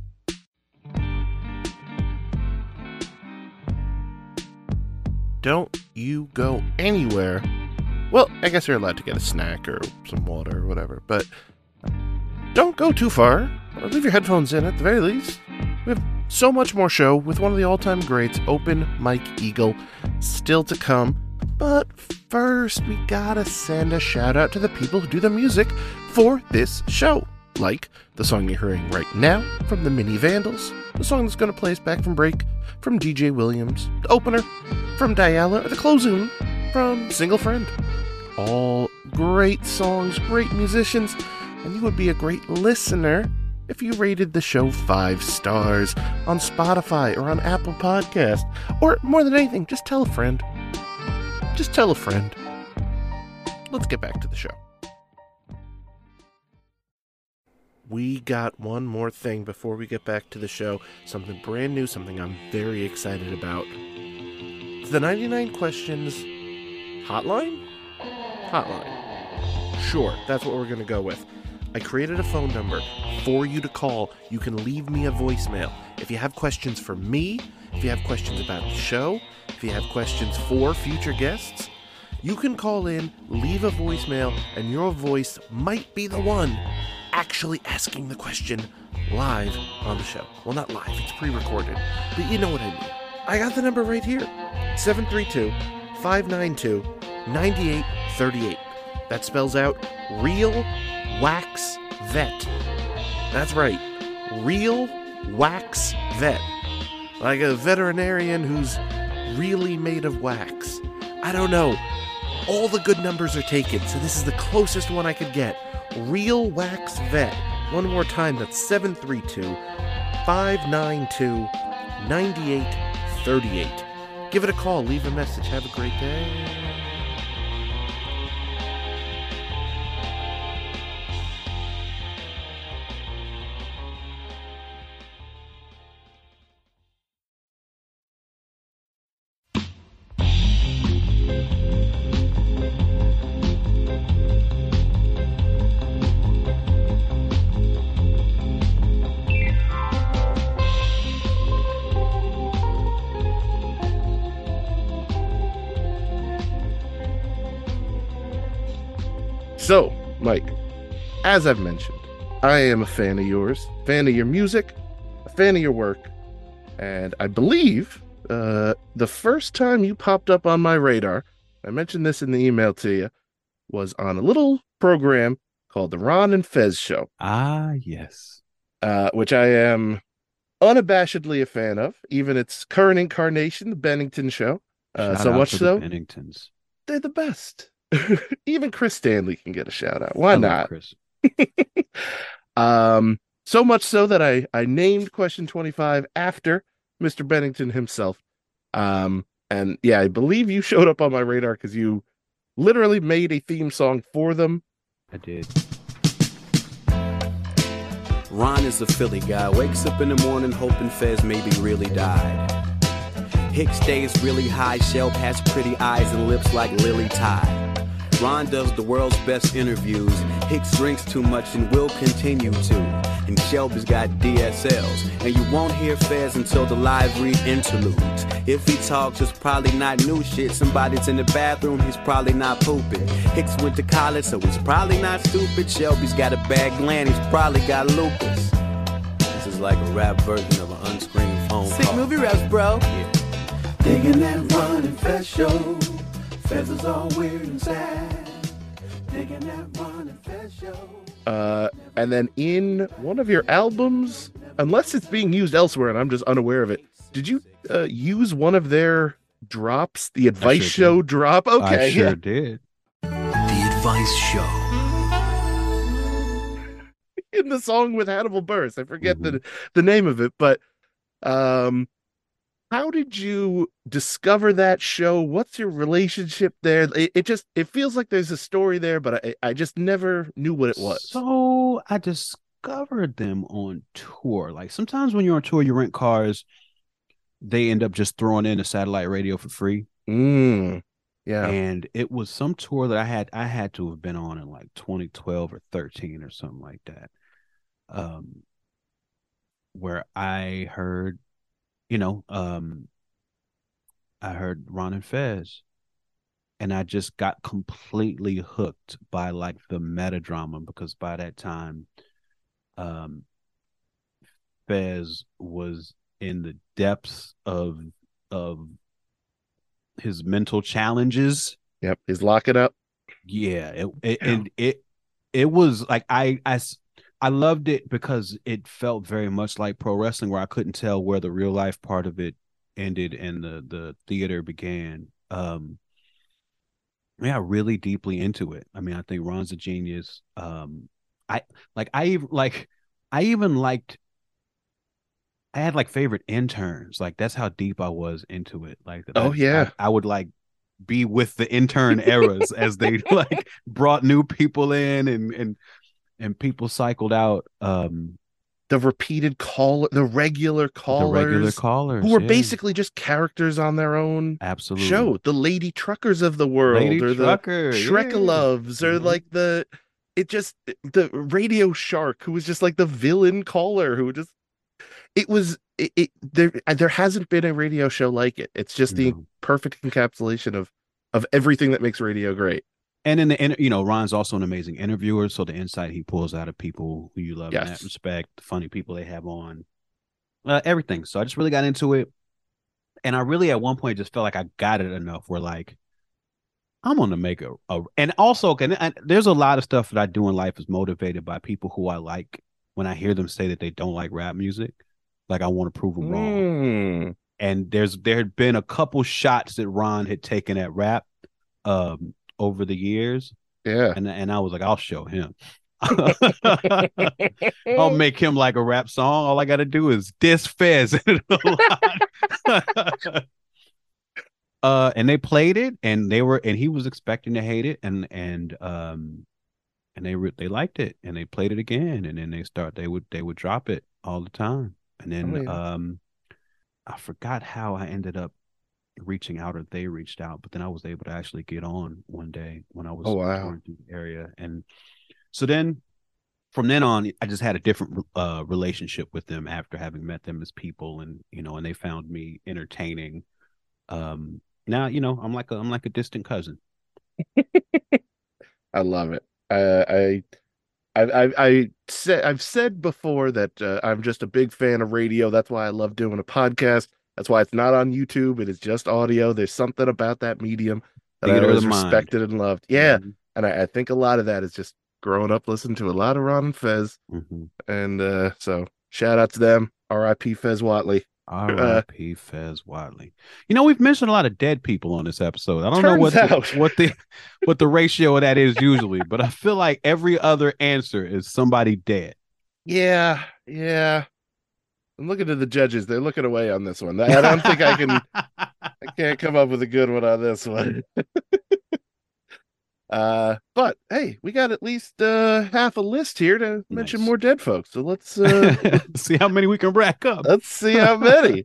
Don't you go anywhere. Well, I guess you're allowed to get a snack or some water or whatever, but don't go too far. Leave your headphones in at the very least. We have so much more show with one of the all-time greats, Open Mike Eagle, still to come. But first, we gotta send a shout-out to the people who do the music for this show. Like the song you're hearing right now from the Mini Vandals, the song that's going to play us back from break from DJ Williams, the opener from Diala, or the closing from Single Friend. All great songs, great musicians, and you would be a great listener if you rated the show 5 stars on Spotify or on Apple Podcast. Or more than anything, just tell a friend. Just tell a friend. Let's get back to the show. We got one more thing before we get back to the show. Something brand new, something I'm very excited about. The 99 Questions hotline? Hotline. Sure, that's what we're going to go with. I created a phone number for you to call. You can leave me a voicemail. If you have questions for me, if you have questions about the show, if you have questions for future guests, you can call in, leave a voicemail, and your voice might be the one actually asking the question live on the show. Well, not live, it's pre-recorded, but you know what I mean. I got the number right here, 732-592-9838. That spells out Real Wax Vet. That's right, Real Wax Vet. Like a veterinarian who's really made of wax. I don't know. All the good numbers are taken, so this is the closest one I could get. Real Wax Vet. One more time, that's 732-592-9838. Give it a call, leave a message. Have a great day. So, Mike, as I've mentioned, I am a fan of yours, fan of your music, a fan of your work, and I believe the first time you popped up on my radar I mentioned this in the email to you, was on a little program called The Ron and Fez Show, Ah, yes. which I am unabashedly a fan of, even its current incarnation, The Bennington Show. Shout So out much to the so, Benningtons. they're the best. Even Chris Stanley can get a shout out. Why I love not? Chris. So much so that I named question 25 after Mr. Bennington himself. And yeah, I believe you showed up on my radar because you literally made a theme song for them. I did. Ron is a Philly guy, wakes up in the morning hoping Fez maybe really died. Hicks stays really high, Shelb has pretty eyes and lips like Lily Tide. Ron does the world's best interviews, Hicks drinks too much and will continue to. And Shelb has got DSLs, and you won't hear Fez until the live read interludes. If he talks, it's probably not new shit. Somebody's in the bathroom, he's probably not pooping. Hicks went to college, so he's probably not stupid. Shelby's got a bad gland, he's probably got lupus. This is like a rap version of an unscreened phone call. Sick movie raps, bro. Yeah. Digging that Ron and Fez show. Fez is all weird and sad. Digging that Ron and Fez show. And then in one of your albums, unless it's being used elsewhere and I'm just unaware of it, did you use one of their drops, the Advice Show drop? Okay, I sure did. The Advice Show. In the song with Hannibal Buress. I forget the name of it, but how did you discover that show? What's your relationship there? It feels like there's a story there, but I just never knew what it was. So I discovered them on tour. Like sometimes when you're on tour, you rent cars, they end up just throwing in a satellite radio for free. Yeah. And it was some tour that I had to have been on in like 2012 or 13 or something like that. Where I heard, I heard Ron and Fez, and I just got completely hooked by like the metadrama, because by that time, Fez was in the depths of his mental challenges. Yep, he's locking up. Yeah, it was like I loved it because it felt very much like pro wrestling, where I couldn't tell where the real life part of it ended and the theater began. Yeah, really deeply into it. I mean, I think Ron's a genius. I even liked. I had like favorite interns. Like that's how deep I was into it. Like that. Oh yeah, I would like be with the intern eras as they like brought new people in and people cycled out. The repeated call, the regular callers who were basically just characters on their own show. The Lady Truckers of the world, or the Shrek-a-Loves, or like the Radio Shark, who was just like the villain caller, who just there hasn't been a radio show like it. It's just the perfect encapsulation of everything that makes radio great. And Ron's also an amazing interviewer, so the insight he pulls out of people who you love in that respect, the funny people they have on, everything. So I just really got into it, and I really at one point just felt like I got it enough where like I'm gonna make and also there's a lot of stuff that I do in life is motivated by people who I like. When I hear them say that they don't like rap music, like I want to prove them wrong. And there had been a couple shots that Ron had taken at rap over the years. Yeah. And I was like, I'll show him. I'll make him like a rap song. All I got to do is diss Fez. And they played it, and he was expecting to hate it, and they liked it, and they played it again, and then they would drop it all the time. And then I forgot how I ended up reaching out, or they reached out, but then I was able to actually get on one day when I was touring through the area. And so then from then on, I just had a different relationship with them after having met them as people, and and they found me entertaining. Now I'm like a distant cousin. I love it. I've said before that I'm just a big fan of radio. That's why I love doing a podcast. That's why it's not on YouTube. It is just audio. There's something about that medium that I Theater of always the mind. respected and loved. Yeah. Mhm. And I think a lot of that is just growing up listening to a lot of Ron and Fez. Mhm. And so shout out to them. R.I.P. Fez Watley. R.I.P. Fez Wadley. You know, we've mentioned a lot of dead people on this episode. I don't know Turns out. what the ratio of that is usually, but I feel like every other answer is somebody dead. Yeah. I'm looking at the judges. They're looking away on this one. I don't think I can't come up with a good one on this one. But hey, we got at least half a list here to mention Nice. more dead folks. So let's see how many we can rack up. let's see how many.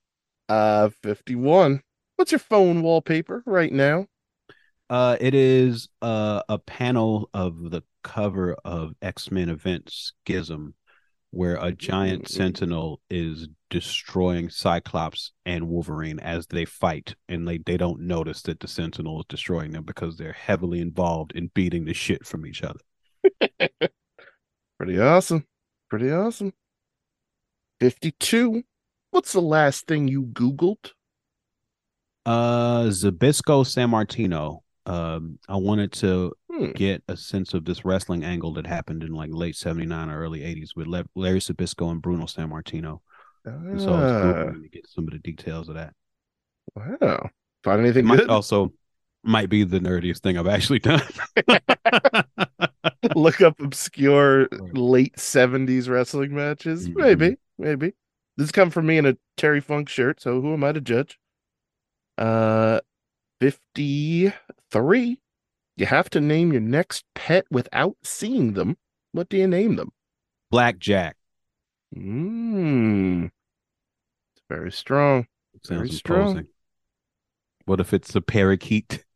51. What's your phone wallpaper right now? It is a panel of the cover of X-Men Event Schism, where a giant sentinel is destroying Cyclops and Wolverine as they fight, and they don't notice that the sentinel is destroying them because they're heavily involved in beating the shit from each other. Pretty awesome. 52. What's the last thing you Googled? Zabisco San Martino. I wanted to Hmm. get a sense of this wrestling angle that happened in like late 79 or early 80s with Larry Zabisco and Bruno San Martino. And so I was Googling to get some of the details of that. Wow. Find anything Might good? also might be the nerdiest thing I've actually done. Look up obscure late 70s wrestling matches. Mhm. Maybe. This come from me in a Terry Funk shirt, so who am I to judge? 53. You have to name your next pet without seeing them. What do you name them? Blackjack. It's very strong. Very Sounds strong. imposing. What if it's a parakeet?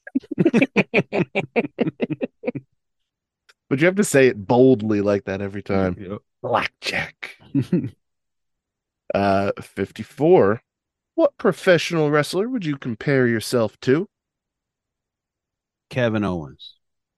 But you have to say it boldly like that every time. Yep. Blackjack. 54. What professional wrestler would you compare yourself to? Kevin Owens.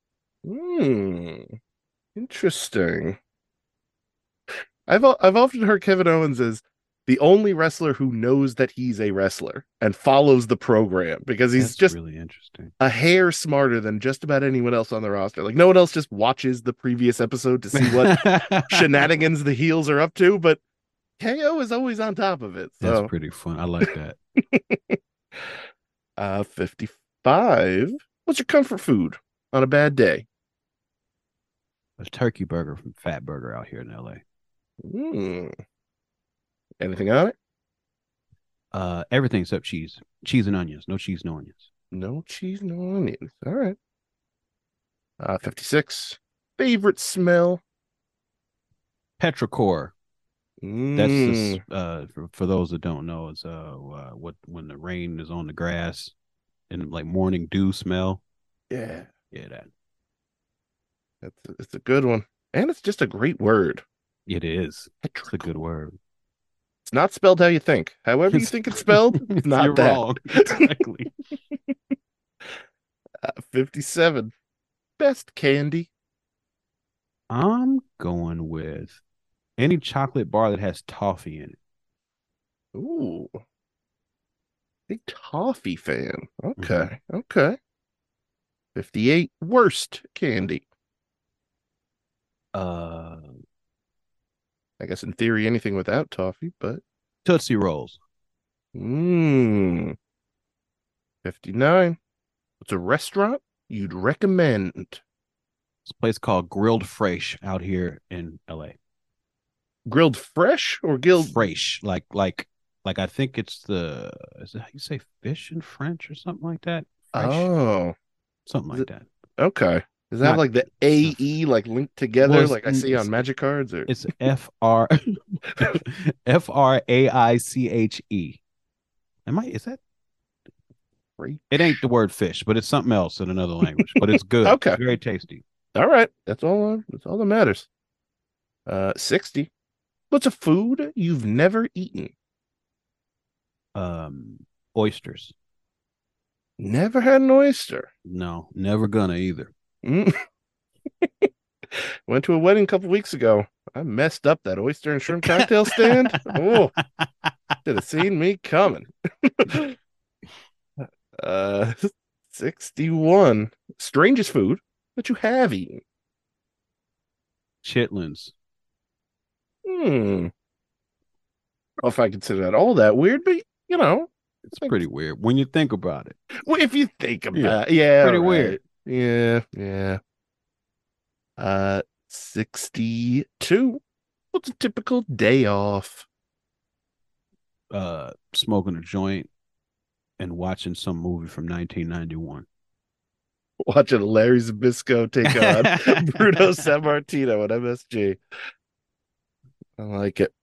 Interesting. I've often heard Kevin Owens as the only wrestler who knows that he's a wrestler and follows the program because he's That's just really interesting. a hair smarter than just about anyone else on the roster. Like no one else just watches the previous episode to see what shenanigans the heels are up to, but KO is always on top of it. So That's pretty fun. I like that. 55. What's your comfort food on a bad day? A turkey burger from Fat Burger out here in LA. Anything on it? Everything except cheese. Cheese and onions. No cheese, no onions. No cheese, no onions. All right. 56. Favorite smell? Petrichor. That's Mm. for those that don't know, it's what when the rain is on the grass and like morning dew smell. Yeah, Yeah, it's a good one. And it's just a great word. it is. It's a good word. It's not spelled how you think. However you think it's spelled, it's not You're that. wrong. Exactly. 57. Best candy? I'm going with any chocolate bar that has toffee in it. Ooh. Big toffee fan. Okay. 58. Worst candy? Uh, I guess in theory anything without toffee, but Tootsie Rolls. 59. What's a restaurant you'd recommend? It's a place called Grilled Fresh out here in LA. Grilled fresh or grilled? Fresh, like I think it's is it how you say fish in French or something like that? Fresh, Oh, something Is like it- that. okay. Does that have Not- like the AE like linked together Well, like I see on Magic cards? Or It's FR FRAICHE. Is that? Fresh? It ain't the word fish, but it's something else in another language. But it's good. Okay. It's very tasty. All right. That's all that matters. 60. What's a food you've never eaten? Oysters. Never had an oyster. No, never gonna either. Mm. Went to a wedding a couple weeks ago. I messed up that oyster and shrimp cocktail stand. Oh, should have seen me coming. 61. Strangest food that you have eaten. Chitlins. I don't know if I consider that all that weird, but It's pretty weird when you think about it. well, if you think about Yeah, it, yeah, pretty right. weird. Yeah. 62. What's a typical day off? Smoking a joint and watching some movie from 1991. Watching Larry Zabisco take on Bruno Sammartino at MSG. I like it.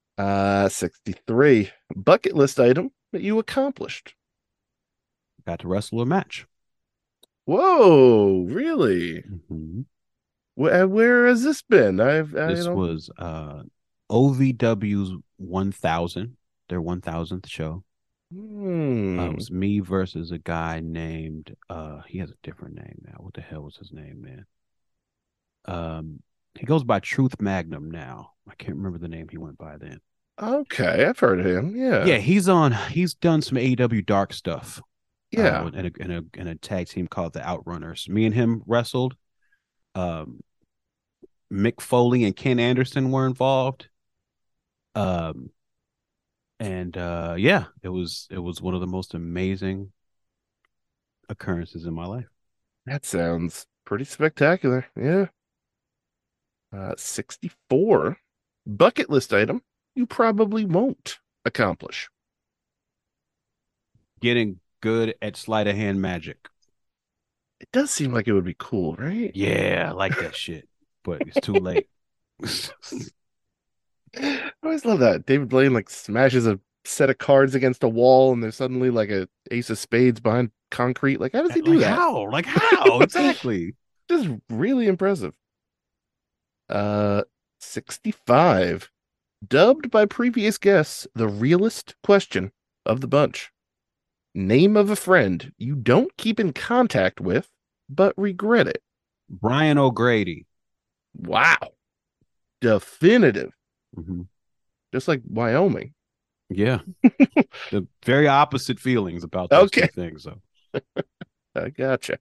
63. Bucket list item that you accomplished. Got to wrestle a match. Whoa, really? Mm-hmm. Where has this been? This was OVW's 1000, their 1000th show. It was me versus a guy named he has a different name now. What the hell was his name, man? He goes by Truth Magnum now. I can't remember the name he went by then. Okay, I've heard of him. Yeah. He's done some AEW dark stuff. Yeah. In a tag team called the Outrunners. Me and him wrestled. Mick Foley and Ken Anderson were involved. It was one of the most amazing occurrences in my life. That sounds pretty spectacular. Yeah. 64. Bucket list item you probably won't accomplish. Getting good at sleight of hand magic. It does seem like it would be cool, right? Yeah, I like that shit, but it's too late. I always love that. David Blaine like smashes a set of cards against a wall and there's suddenly like a ace of spades behind concrete. Like, how does he do that? How? Like how? Exactly. Just really impressive. 65. Dubbed by previous guests the realest question of the bunch. Name of a friend you don't keep in contact with, but regret it. Brian O'Grady. Wow. Definitive. Mm-hmm. Just like Wyoming. Yeah. The very opposite feelings about those two things. So. I gotcha.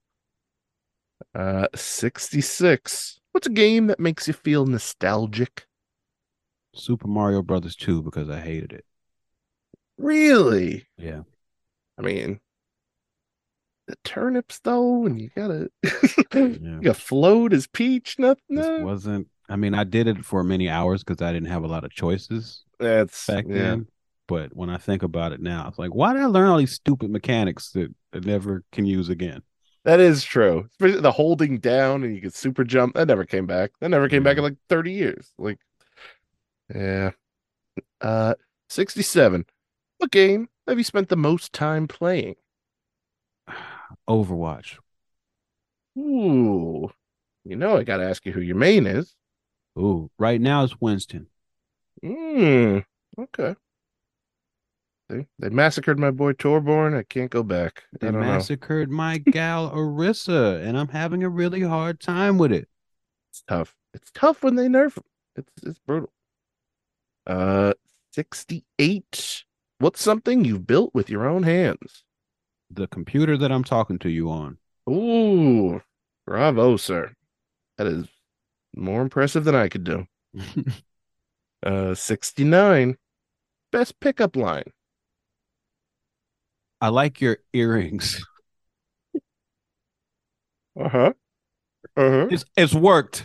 66. What's a game that makes you feel nostalgic? Super Mario Brothers 2 because I hated it. Really? Yeah. I mean, the turnips though, and you gotta you got float as peach. Nothing. This wasn't. I mean, I did it for many hours because I didn't have a lot of choices. That's back then. But when I think about it now, it's like, why did I learn all these stupid mechanics that I never can use again? That is true. Especially the holding down and you could super jump. That never came back. That never came back in like 30 years. Like, yeah. 67. What game have you spent the most time playing? Overwatch. Ooh. I got to ask you who your main is. Ooh, right now it's Winston. Okay. They massacred my boy Torborn. I can't go back. They massacred my gal Orisa, and I'm having a really hard time with it. It's tough. It's tough when they nerf him. It's brutal. 68. What's something you've built with your own hands? The computer that I'm talking to you on. Ooh, bravo, sir. That is more impressive than I could do. 69. Best pickup line. I like your earrings. Uh-huh. It's worked.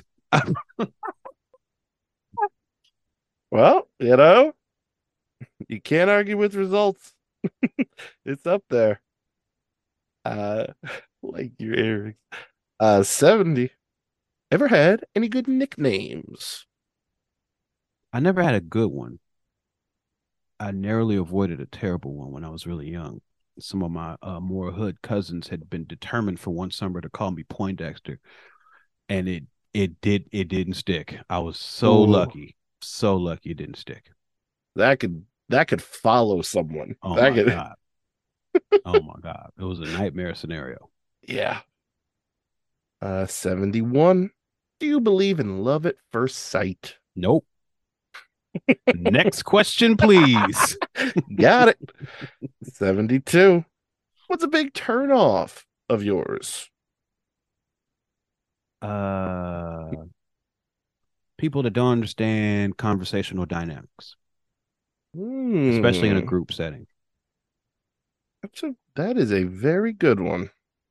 Well, you can't argue with results. It's up there. Like your earrings. 70. Ever had any good nicknames? I never had a good one. I narrowly avoided a terrible one when I was really young. Some of my more hood cousins had been determined for one summer to call me Poindexter, and it didn't stick. I was so lucky it didn't stick. That could follow someone. Oh my god! Oh my god! It was a nightmare scenario. Yeah. 71. Do you believe in love at first sight? Nope. Next question, please. Got it. 72. What's a big turn off of yours? People that don't understand conversational dynamics, especially in a group setting. That is a very good one.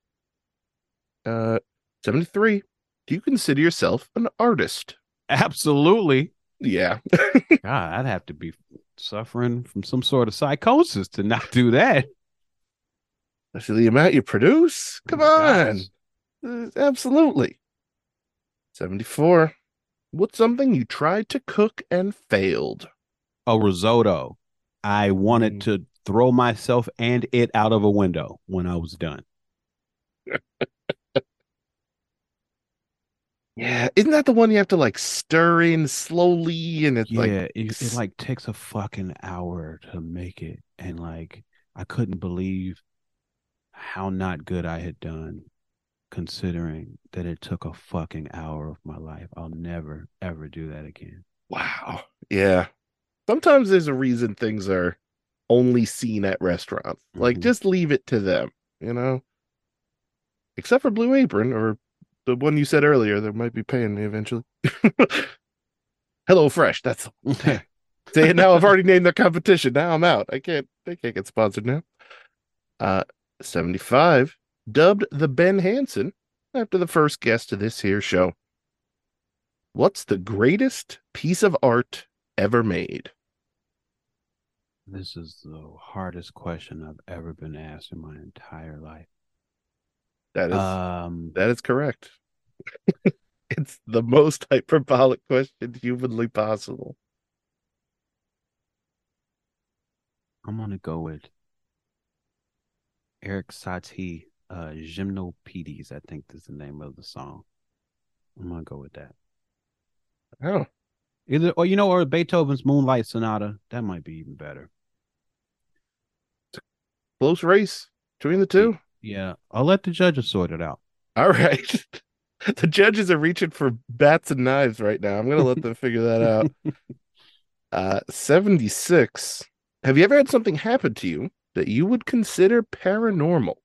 73. Do you consider yourself an artist? Absolutely. Yeah. God, I'd have to be suffering from some sort of psychosis to not do that. Especially the amount you produce. Come on. Absolutely. 74. What's something you tried to cook and failed? A risotto. I wanted to throw myself and it out of a window when I was done. Yeah, isn't that the one you have to like stir in slowly and it's it like takes a fucking hour to make it, and like I couldn't believe how not good I had done, considering that it took a fucking hour of my life. I'll never ever do that again. Wow. Yeah. Sometimes there's a reason things are only seen at restaurants. Like just leave it to them, you know? Except for Blue Apron or the one you said earlier that might be paying me eventually. Hello Fresh. That's say it now. I've already named their competition. Now I'm out. They can't get sponsored now. 75. Dubbed the Ben Hansen after the first guest of this here show. What's the greatest piece of art ever made? This is the hardest question I've ever been asked in my entire life. That is correct. It's the most hyperbolic question humanly possible. I'm gonna go with Eric Satie, Gymnopedes, I think is the name of the song. I'm gonna go with that. Oh. Or Beethoven's Moonlight Sonata. That might be even better. Close race between the two. Yeah, I'll let the judges sort it out. All right. The judges are reaching for bats and knives right now. I'm going to let them figure that out. 76. Have you ever had something happen to you that you would consider paranormal?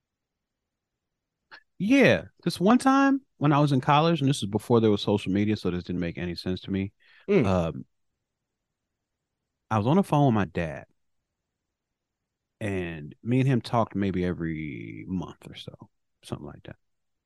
Yeah. This one time when I was in college, and this is before there was social media, so this didn't make any sense to me. I was on the phone with my dad. And me and him talked maybe every month or so, something like that.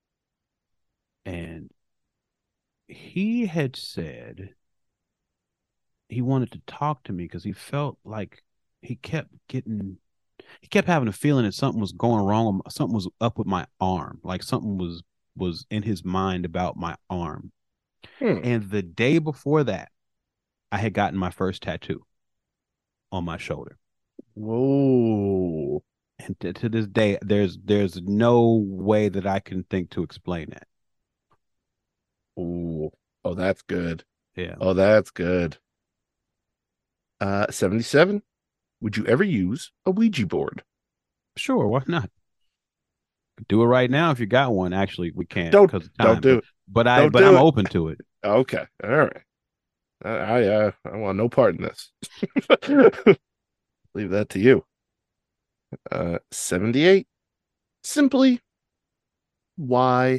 And he had said he wanted to talk to me because he felt like he kept having a feeling that something was going wrong. Something was up with my arm. Like something was in his mind about my arm. And the day before that, I had gotten my first tattoo on my shoulder. Whoa. And to this day, there's no way that I can think to explain that. Oh, that's good. Yeah. Oh, that's good. 77. Would you ever use a Ouija board? Sure, why not? Do it right now if you got one. Actually, we can't. Don't do it. But I'm open to it. Okay. All right. I want no part in this. Leave that to you. 78. Simply, why?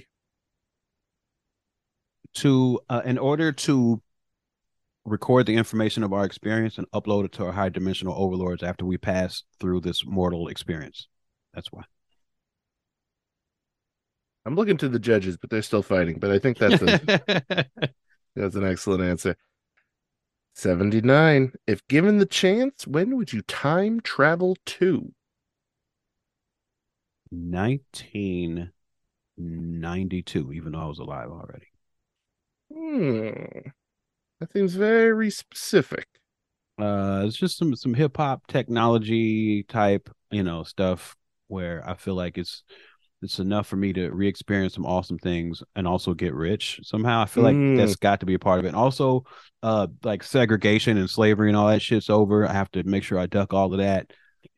In order to record the information of our experience and upload it to our high dimensional overlords after we pass through this mortal experience. That's why. I'm looking to the judges, but they're still fighting. But I think that's that's an excellent answer. 79. If given the chance, when would you time travel to? 1992, even though I was alive already. That seems very specific. It's just some hip hop technology type, stuff where I feel like it's enough for me to re-experience some awesome things and also get rich somehow. I feel like that's got to be a part of it. And also, like segregation and slavery and all that shit's over. I have to make sure I duck all of that.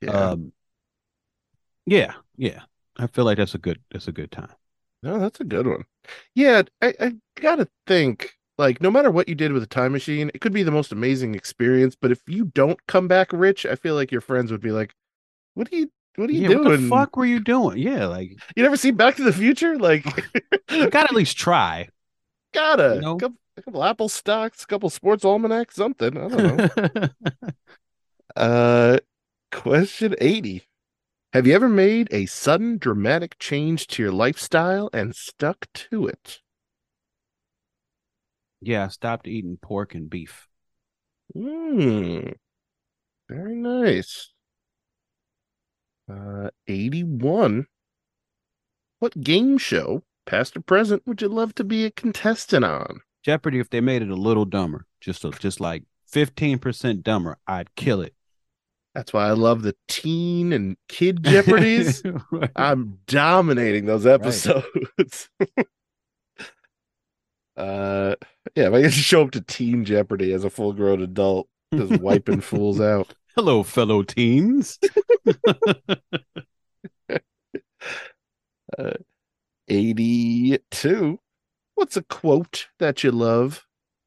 Yeah. I feel like that's a good time. No, that's a good one. Yeah, I gotta think, like, no matter what you did with a time machine, it could be the most amazing experience, but if you don't come back rich, I feel like your friends would be like, what what are you Yeah, doing? what the fuck were you doing? Yeah, like You never seen Back to the Future? Like, you gotta at least try, you gotta know? a couple Apple stocks, a couple sports almanacs, something. I don't know. Uh, question 80. Have you ever made a sudden dramatic change to your lifestyle and stuck to it? Yeah, I stopped eating pork and beef. Hmm. Very nice. 81. What game show, past or present, would you love to be a contestant on? Jeopardy, if they made it a little dumber, just like 15% dumber, I'd kill it. That's why I love the teen and kid Jeopardies. Right. I'm dominating those episodes. Uh, yeah, if I get to show up to Teen Jeopardy as a full-grown adult, just wiping fools out. Hello, fellow teens. Uh, 82. What's a quote that you love?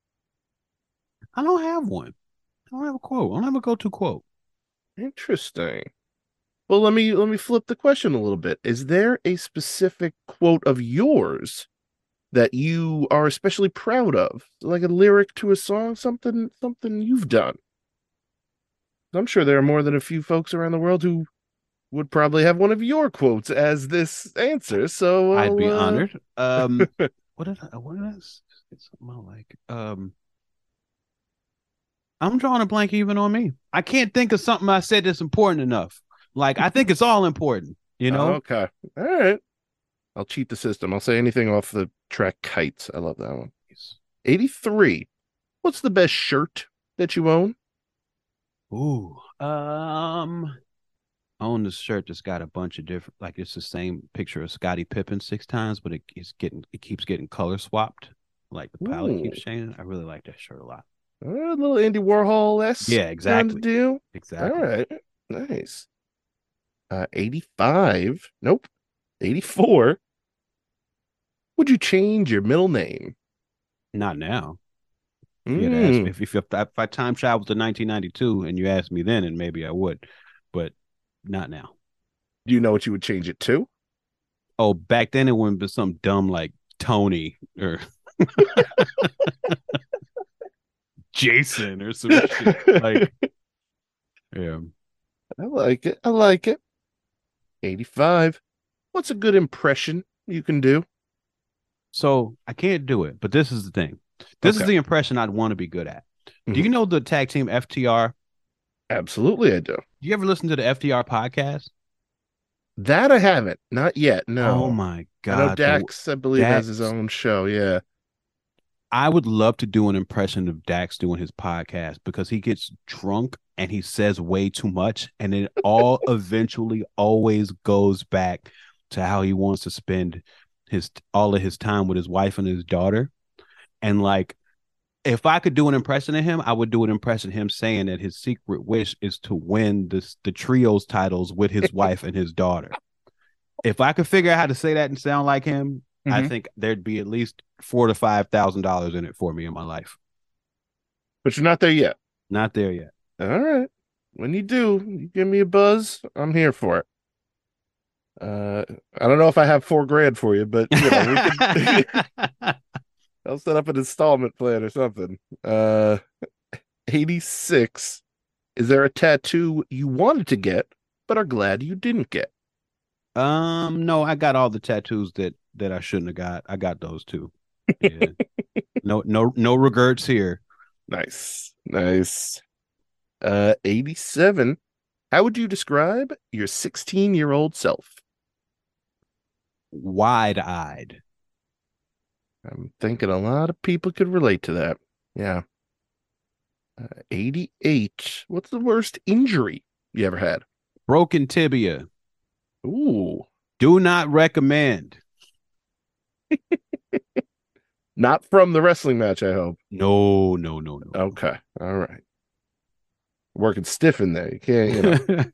I don't have one. I don't have a quote. I don't have a go-to quote. Interesting. Well, let me flip the question a little bit. Is there a specific quote of yours that you are especially proud of? Like a lyric to a song, something you've done? I'm sure there are more than a few folks around the world who would probably have one of your quotes as this answer. So I'd be I'll, honored. What did I say something I like? I'm drawing a blank even on me. I can't think of something I said that's important enough. Like I think it's all important, you know? Okay. All right. I'll cheat the system. I'll say anything off the track Kites. I love that one. 83. What's the best shirt that you own? Ooh. I own this shirt that's got a bunch of different, like it's the same picture of Scottie Pippen 6 times, but it keeps getting color swapped. Like the palette keeps changing. I really like that shirt a lot. A little Andy Warhol-esque Yeah, kind exactly. of deal. Exactly. All right. Nice. 85. Nope. 84. Would you change your middle name? Not now. If you had asked me, if I time traveled to 1992 and you asked me then, and maybe I would, but not now. Do you know what you would change it to? Oh, back then it wouldn't be some dumb like Tony or Jason or some shit. Like, yeah. I like it. I like it. 85. What's a good impression you can do? So I can't do it, but this is the thing. This is Okay. the impression I'd want to be good at. Do Mhm. you know the tag team FTR? Absolutely, I do. Do you ever listen to the FTR podcast? That I haven't. Not yet. No. Oh my I know God. Dax, I believe, has his Dax. own show. Yeah. I would love to do an impression of Dax doing his podcast because he gets drunk and he says way too much. And it all eventually always goes back to how he wants to spend all of his time with his wife and his daughter. And like, if I could do an impression of him, I would do an impression of him saying that his secret wish is to win the trios titles with his wife and his daughter. If I could figure out how to say that and sound like him, I think there'd be at least $4,000 to $5,000 in it for me in my life. But you're not there yet. Not there yet. All right. When you do, you give me a buzz. I'm here for it. I don't know if I have $4,000 for you, but you know, we can I'll set up an installment plan or something. 86. Is there a tattoo you wanted to get, but are glad you didn't get? No, I got all the tattoos that I shouldn't have got. I got those too. Yeah. No regrets here. Nice. Nice. 87. How would you describe your 16-year-old self? Wide-eyed. I'm thinking a lot of people could relate to that. Yeah. 88. What's the worst injury you ever had? Broken tibia. Ooh. Do not recommend. Not from the wrestling match, I hope. No. Okay. All right. Working stiff in there. You can't,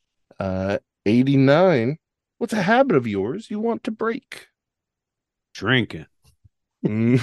89. What's a habit of yours you want to break? Drinking. Mm.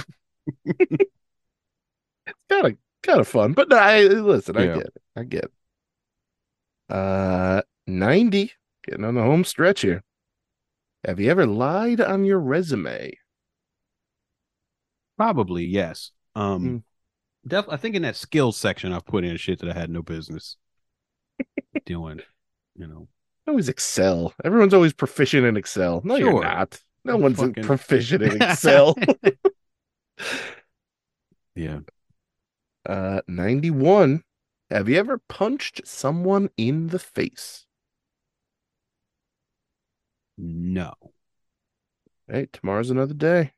It's kind of fun, but no, listen, Yeah. I get it. 90. Getting on the home stretch here. Have you ever lied on your resume? Probably, yes. Hmm. I think in that skills section, I've put in shit that I had no business doing. You know, Always Excel. Everyone's always proficient in Excel. No, you're Sure. not. No one's Fucking- proficient in Excel. Yeah. 91. Have you ever punched someone in the face? No. Hey, tomorrow's another day.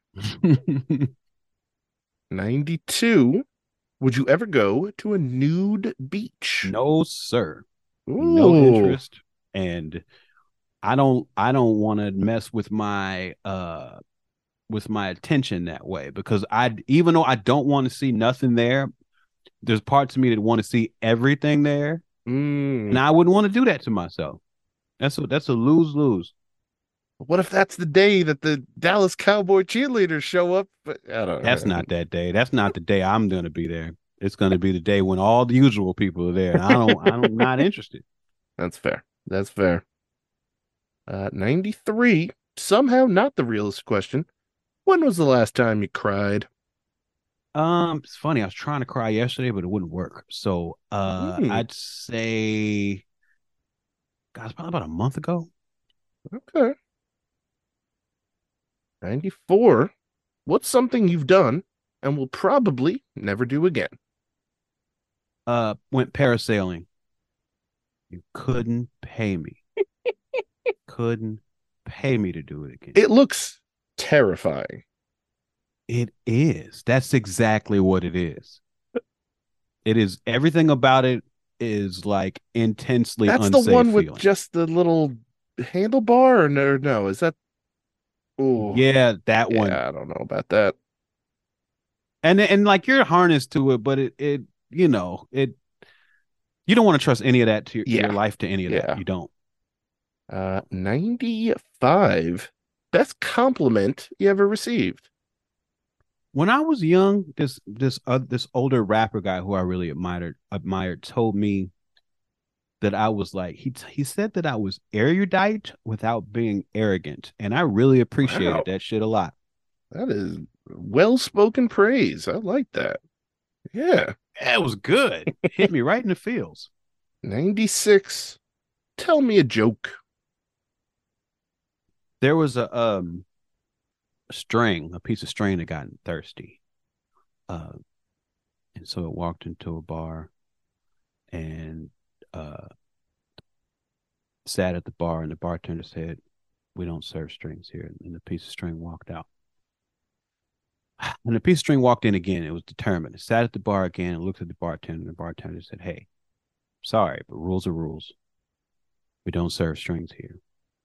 92. Would you ever go to a nude beach? No, sir. Ooh. No interest. And I don't want to mess with my attention that way, because even though I don't want to see nothing there, there's parts of me that want to see everything there. Mm. And I wouldn't want to do that to myself. That's a lose-lose. What if that's the day that the Dallas Cowboy cheerleaders show up? But I don't know. That's not that day. That's not the day I'm going to be there. It's going to be the day when all the usual people are there. And I'm not interested. That's fair. That's fair. 93. Somehow not the realest question. When was the last time you cried? It's funny. I was trying to cry yesterday, but it wouldn't work. So, I'd say, God, it's probably about a month ago. Okay. 94. What's something you've done and will probably never do again? Went parasailing. You couldn't pay me. Couldn't pay me to do it again. It looks terrifying. It is. That's exactly what it is. It is. Everything about it is like intensely That's unsafe the one with feeling. just the little handlebar, or no? Is that? Oh, Yeah, that one. I don't know about that. And like you're harnessed to it, but it you don't want to trust any of that to your life, to any of Yeah. that. You don't. 95. Best compliment you ever received? When I was young, this older rapper guy who I really admired told me that I was like, he said that I was erudite without being arrogant, and I really appreciated Wow. that shit a lot. That is well-spoken praise. I like that. Yeah. That was good. It hit me right in the feels. 96. Tell me a joke. There was a piece of string that got thirsty, and so it walked into a bar and sat at the bar, and the bartender said, "We don't serve strings here," and the piece of string walked out. And the piece of string walked in again. It was determined. It sat at the bar again and looked at the bartender, and the bartender said, "Hey, sorry, but rules are rules. We don't serve strings here."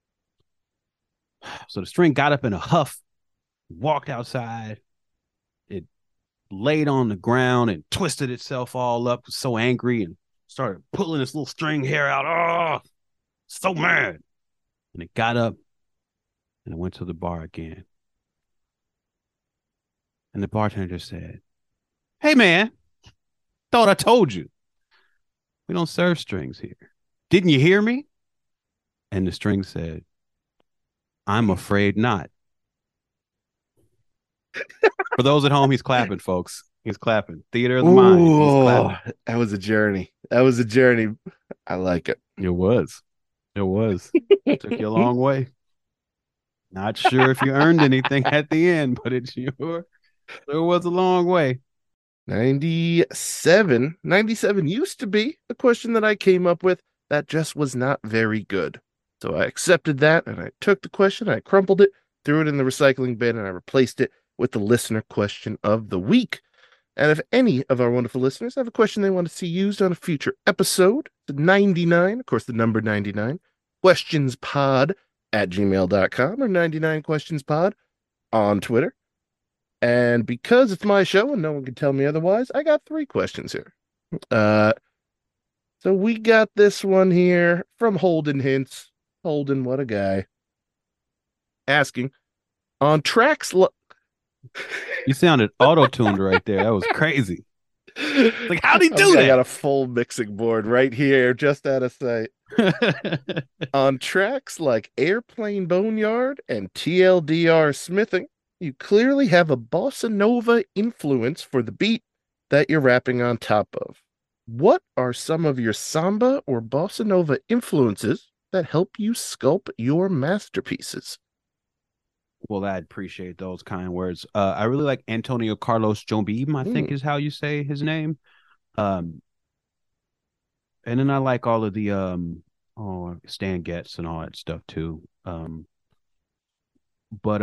So the string got up in a huff, walked outside. It laid on the ground and twisted itself all up, was so angry, and started pulling its little string hair out. Oh, so mad. And it got up and it went to the bar again. And the bartender said, "Hey, man, thought I told you. We don't serve strings here. Didn't you hear me?" And the string said, "I'm afraid not." For those at home, he's clapping, folks. He's clapping. Theater of the mind. He's clapping. That was a journey. That was a journey. I like it. It was. It was. It took you a long way. Not sure if you earned anything at the end, but it was a long way. 97. 97 used to be a question that I came up with that just was not very good. So I accepted that, and I took the question, I crumpled it, threw it in the recycling bin, and I replaced it with the listener question of the week. And if any of our wonderful listeners have a question they want to see used on a future episode, the 99, of course, the number 99, questionspod@gmail.com or 99questionspod on Twitter. And because it's my show and no one can tell me otherwise, I got 3 questions here. So we got this one here from Holden Hints. Holden, what a guy. Asking, on tracks... You sounded auto-tuned right there. That was crazy. Like, how'd he do that? I got a full mixing board right here, just out of sight. On tracks like Airplane Boneyard and TLDR Smithing, you clearly have a bossa nova influence for the beat that you're rapping on top of. What are some of your samba or bossa nova influences that help you sculpt your masterpieces? Well, I appreciate those kind words. I really like Antonio Carlos Jobim, I think Hmm. is how you say his name. Um, and then I like all of the Stan Getz and all that stuff too. But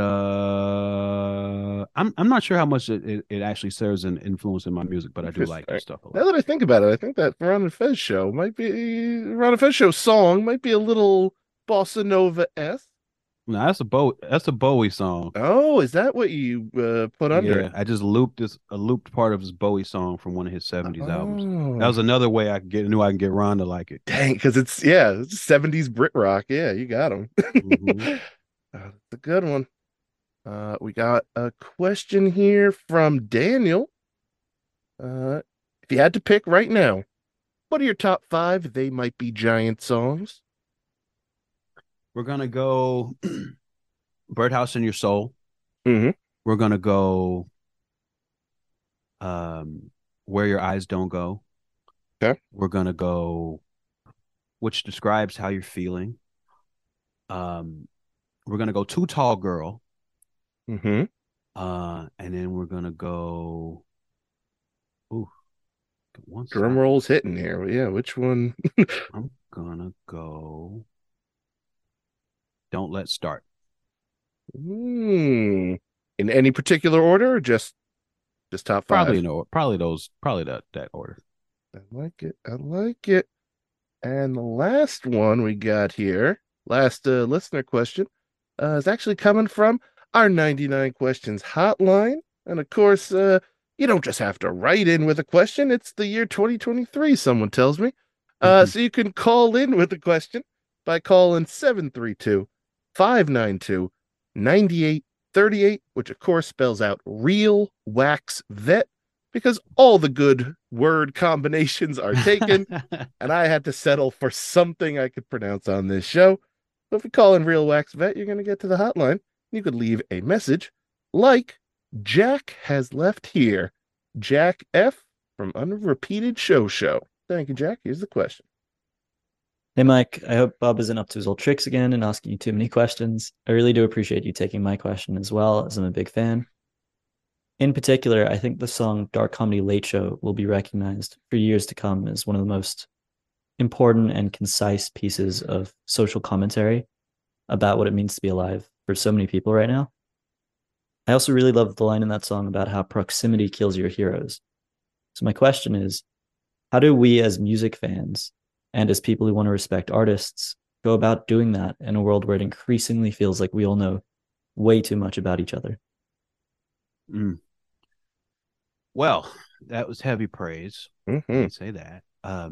I'm not sure how much it actually serves an influence in my music, but I do like Interesting. his stuff a Now lot. that I think about it, I think that Ron and Fez show might be Ron and Fez show song might be a little bossa nova s. Now that's a Bowie song. Oh, is that what you put under it? Yeah, I just looped a looped part of his Bowie song from one of his 70s albums. That Oh, was another way knew I can get Ron to like it. dang, because it's 70s Brit rock. Yeah, you got him. Hmm. That's a good one. We got a question here from Daniel. If you had to pick right now, what are your top five They Might Be Giant songs? We're gonna go Birdhouse in Your Soul. Mm-hmm. We're gonna go Where Your Eyes Don't Go. Okay. We're gonna go which describes how you're feeling. We're gonna go Too Tall Girl. Mm-hmm. And then we're gonna go. Ooh, one Drum second. rolls hitting here. Yeah, which one? I'm gonna go. Don't Let's Start. Hmm. In any particular order, or just top five? Probably that order. I like it. I like it. And the last one we got here, last listener question, is actually coming from our 99 questions hotline. And of course, you don't just have to write in with a question. It's the year 2023, someone tells me. Mhm. So you can call in with a question by calling 732-592-9838, which of course spells out Real Wax Vet, because all the good word combinations are taken and I had to settle for something I could pronounce on this show. So if you call in Real Wax Vet, you're going to get to the hotline. You could leave a message like Jack has left here. Jack F. from Unrepeated Show. Thank you, Jack. Here's the question. Hey, Mike. I hope Bob isn't up to his old tricks again and asking you too many questions. I really do appreciate you taking my question as well, as I'm a big fan. In particular, I think the song Dark Comedy Late Show will be recognized for years to come as one of the most important and concise pieces of social commentary about what it means to be alive for so many people right now. I also really love the line in that song about how proximity kills your heroes. So my question is, how do we as music fans and as people who want to respect artists go about doing that in a world where it increasingly feels like we all know way too much about each other? Mm. Well, that was heavy praise. Mm-hmm. Let me say that.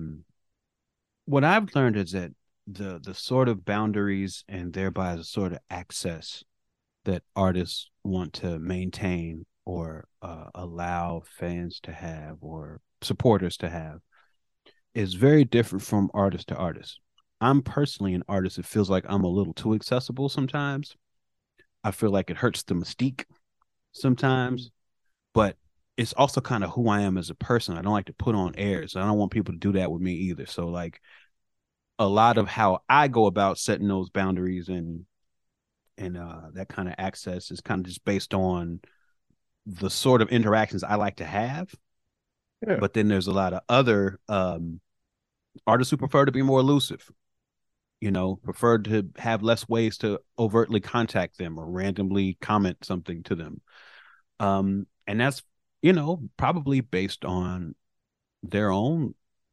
What I've learned is that the sort of boundaries and thereby the sort of access that artists want to maintain or allow fans to have or supporters to have is very different from artist to artist. I'm personally an artist that feels like I'm a little too accessible sometimes. I feel like it hurts the mystique sometimes, but it's also kind of who I am as a person. I don't like to put on airs. I don't want people to do that with me either. So like a lot of how I go about setting those boundaries and that kind of access is kind of just based on the sort of interactions I like to have. Yeah. But then there's a lot of other artists who prefer to be more elusive, prefer to have less ways to overtly contact them or randomly comment something to them. And that's, probably based on their own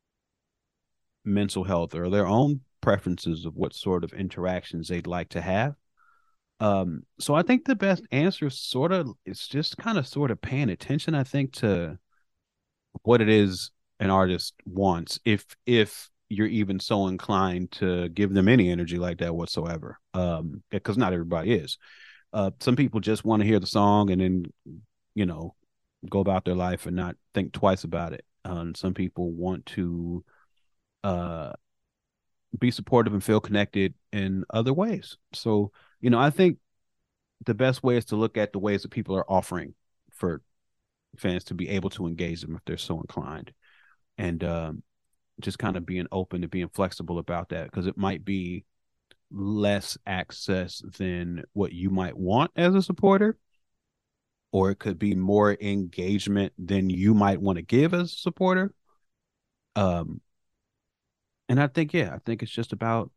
mental health or their own preferences of what sort of interactions they'd like to have. So I think the best answer is just kind of sort of paying attention, I think, to what it is an artist wants, if you're even so inclined to give them any energy like that whatsoever. Because not everybody is. Some people just want to hear the song and then, go about their life and not think twice about it. Some people want to be supportive and feel connected in other ways. So, I think the best way is to look at the ways that people are offering for fans to be able to engage them if they're so inclined. And just kind of being open to being flexible about that, because it might be less access than what you might want as a supporter, or it could be more engagement than you might want to give as a supporter. And I think it's just about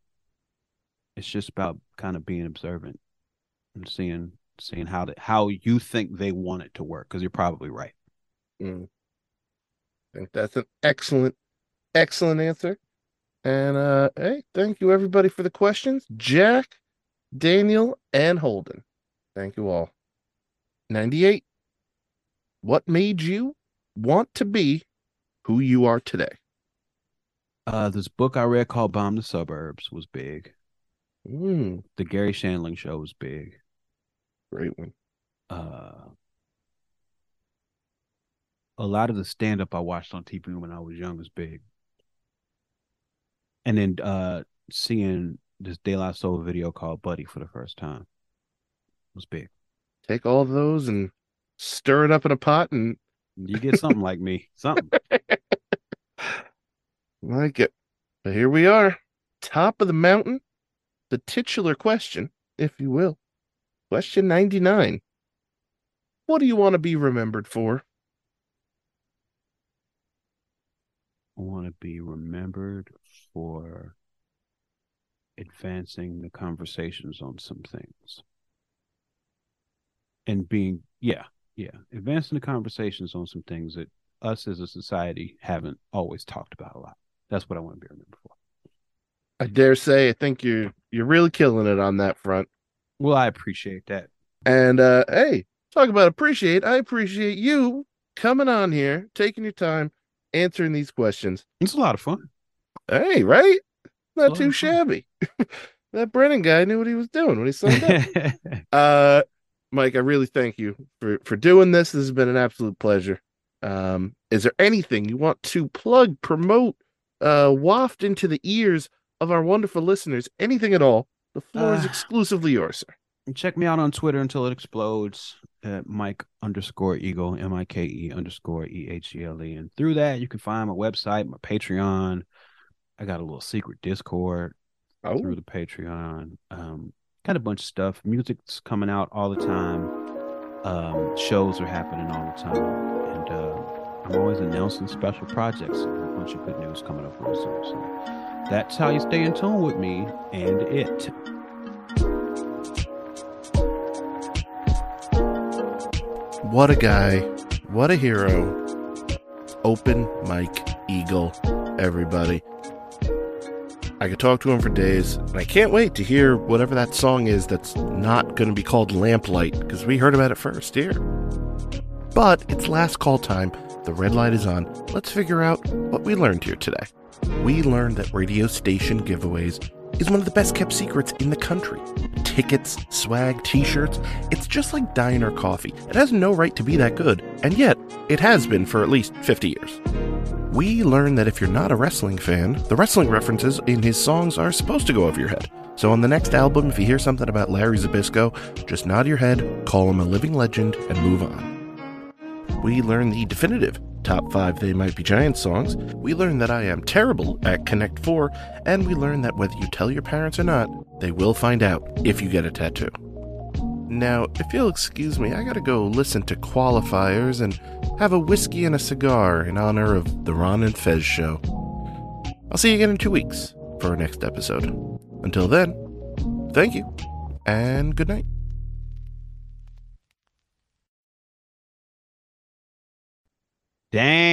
kind of being observant and seeing how you think they want it to work, because you're probably right. I think that's an excellent answer. And hey, thank you everybody for the questions. Jack, Daniel, and Holden. Thank you all. 98. What made you want to be who you are today? This book I read called Bomb the Suburbs was big. The Gary Shandling Show was big. Great one. A lot of the stand-up I watched on TV when I was young was big. And then seeing this De La Soul video called Buddy for the first time was big. Take all of those and stir it up in a pot and you get something like me. Something. Like it. But here we are. Top of the mountain. The titular question, if you will. Question 99. What do you want to be remembered for? I want to be remembered for advancing the conversations on some things. And being, advancing the conversations on some things that us as a society haven't always talked about a lot. That's what I want to be remembered for. I dare say, I think you're really killing it on that front. Well, I appreciate that. And hey, talk about appreciate. I appreciate you coming on here, taking your time, answering these questions. It's a lot of fun. Hey, right? Not too shabby. That Brennan guy knew what he was doing when he signed up. Mike, I really thank you for doing this. This has been an absolute pleasure. Is there anything you want to plug, promote, waft into the ears of our wonderful listeners? Anything at all? The floor is exclusively yours, sir. Check me out on Twitter until it explodes at Mike_Eagle, MIKE_EHELE. And through that, you can find my website, my Patreon. I got a little secret Discord through the Patreon. Got a bunch of stuff. Music's coming out all the time. Shows are happening all the time. And I'm always announcing special projects. A bunch of good news coming up real soon. So that's how you stay in tune with me and it. What a guy. What a hero. Open Mike Eagle, everybody. I could talk to him for days, and I can't wait to hear whatever that song is that's not going to be called Lamplight, because we heard about it first here. But it's last call time. The red light is on. Let's figure out what we learned here today. We learned that radio station giveaways is one of the best kept secrets in the country. Tickets, swag, t-shirts, it's just like diner coffee. It has no right to be that good, and yet it has been for at least 50 years. We learned that if you're not a wrestling fan, the wrestling references in his songs are supposed to go over your head. So on the next album, if you hear something about Larry Zbyszko, just nod your head, call him a living legend, and move on. We learned the definitive top 5 They Might Be Giants songs. We learned that I am terrible at Connect 4, and we learned that whether you tell your parents or not, they will find out if you get a tattoo. Now, if you'll excuse me, I gotta go listen to Qualifiers and have a whiskey and a cigar in honor of the Ron and Fez show. I'll see you again in 2 weeks for our next episode. Until then, thank you, and good night. Damn.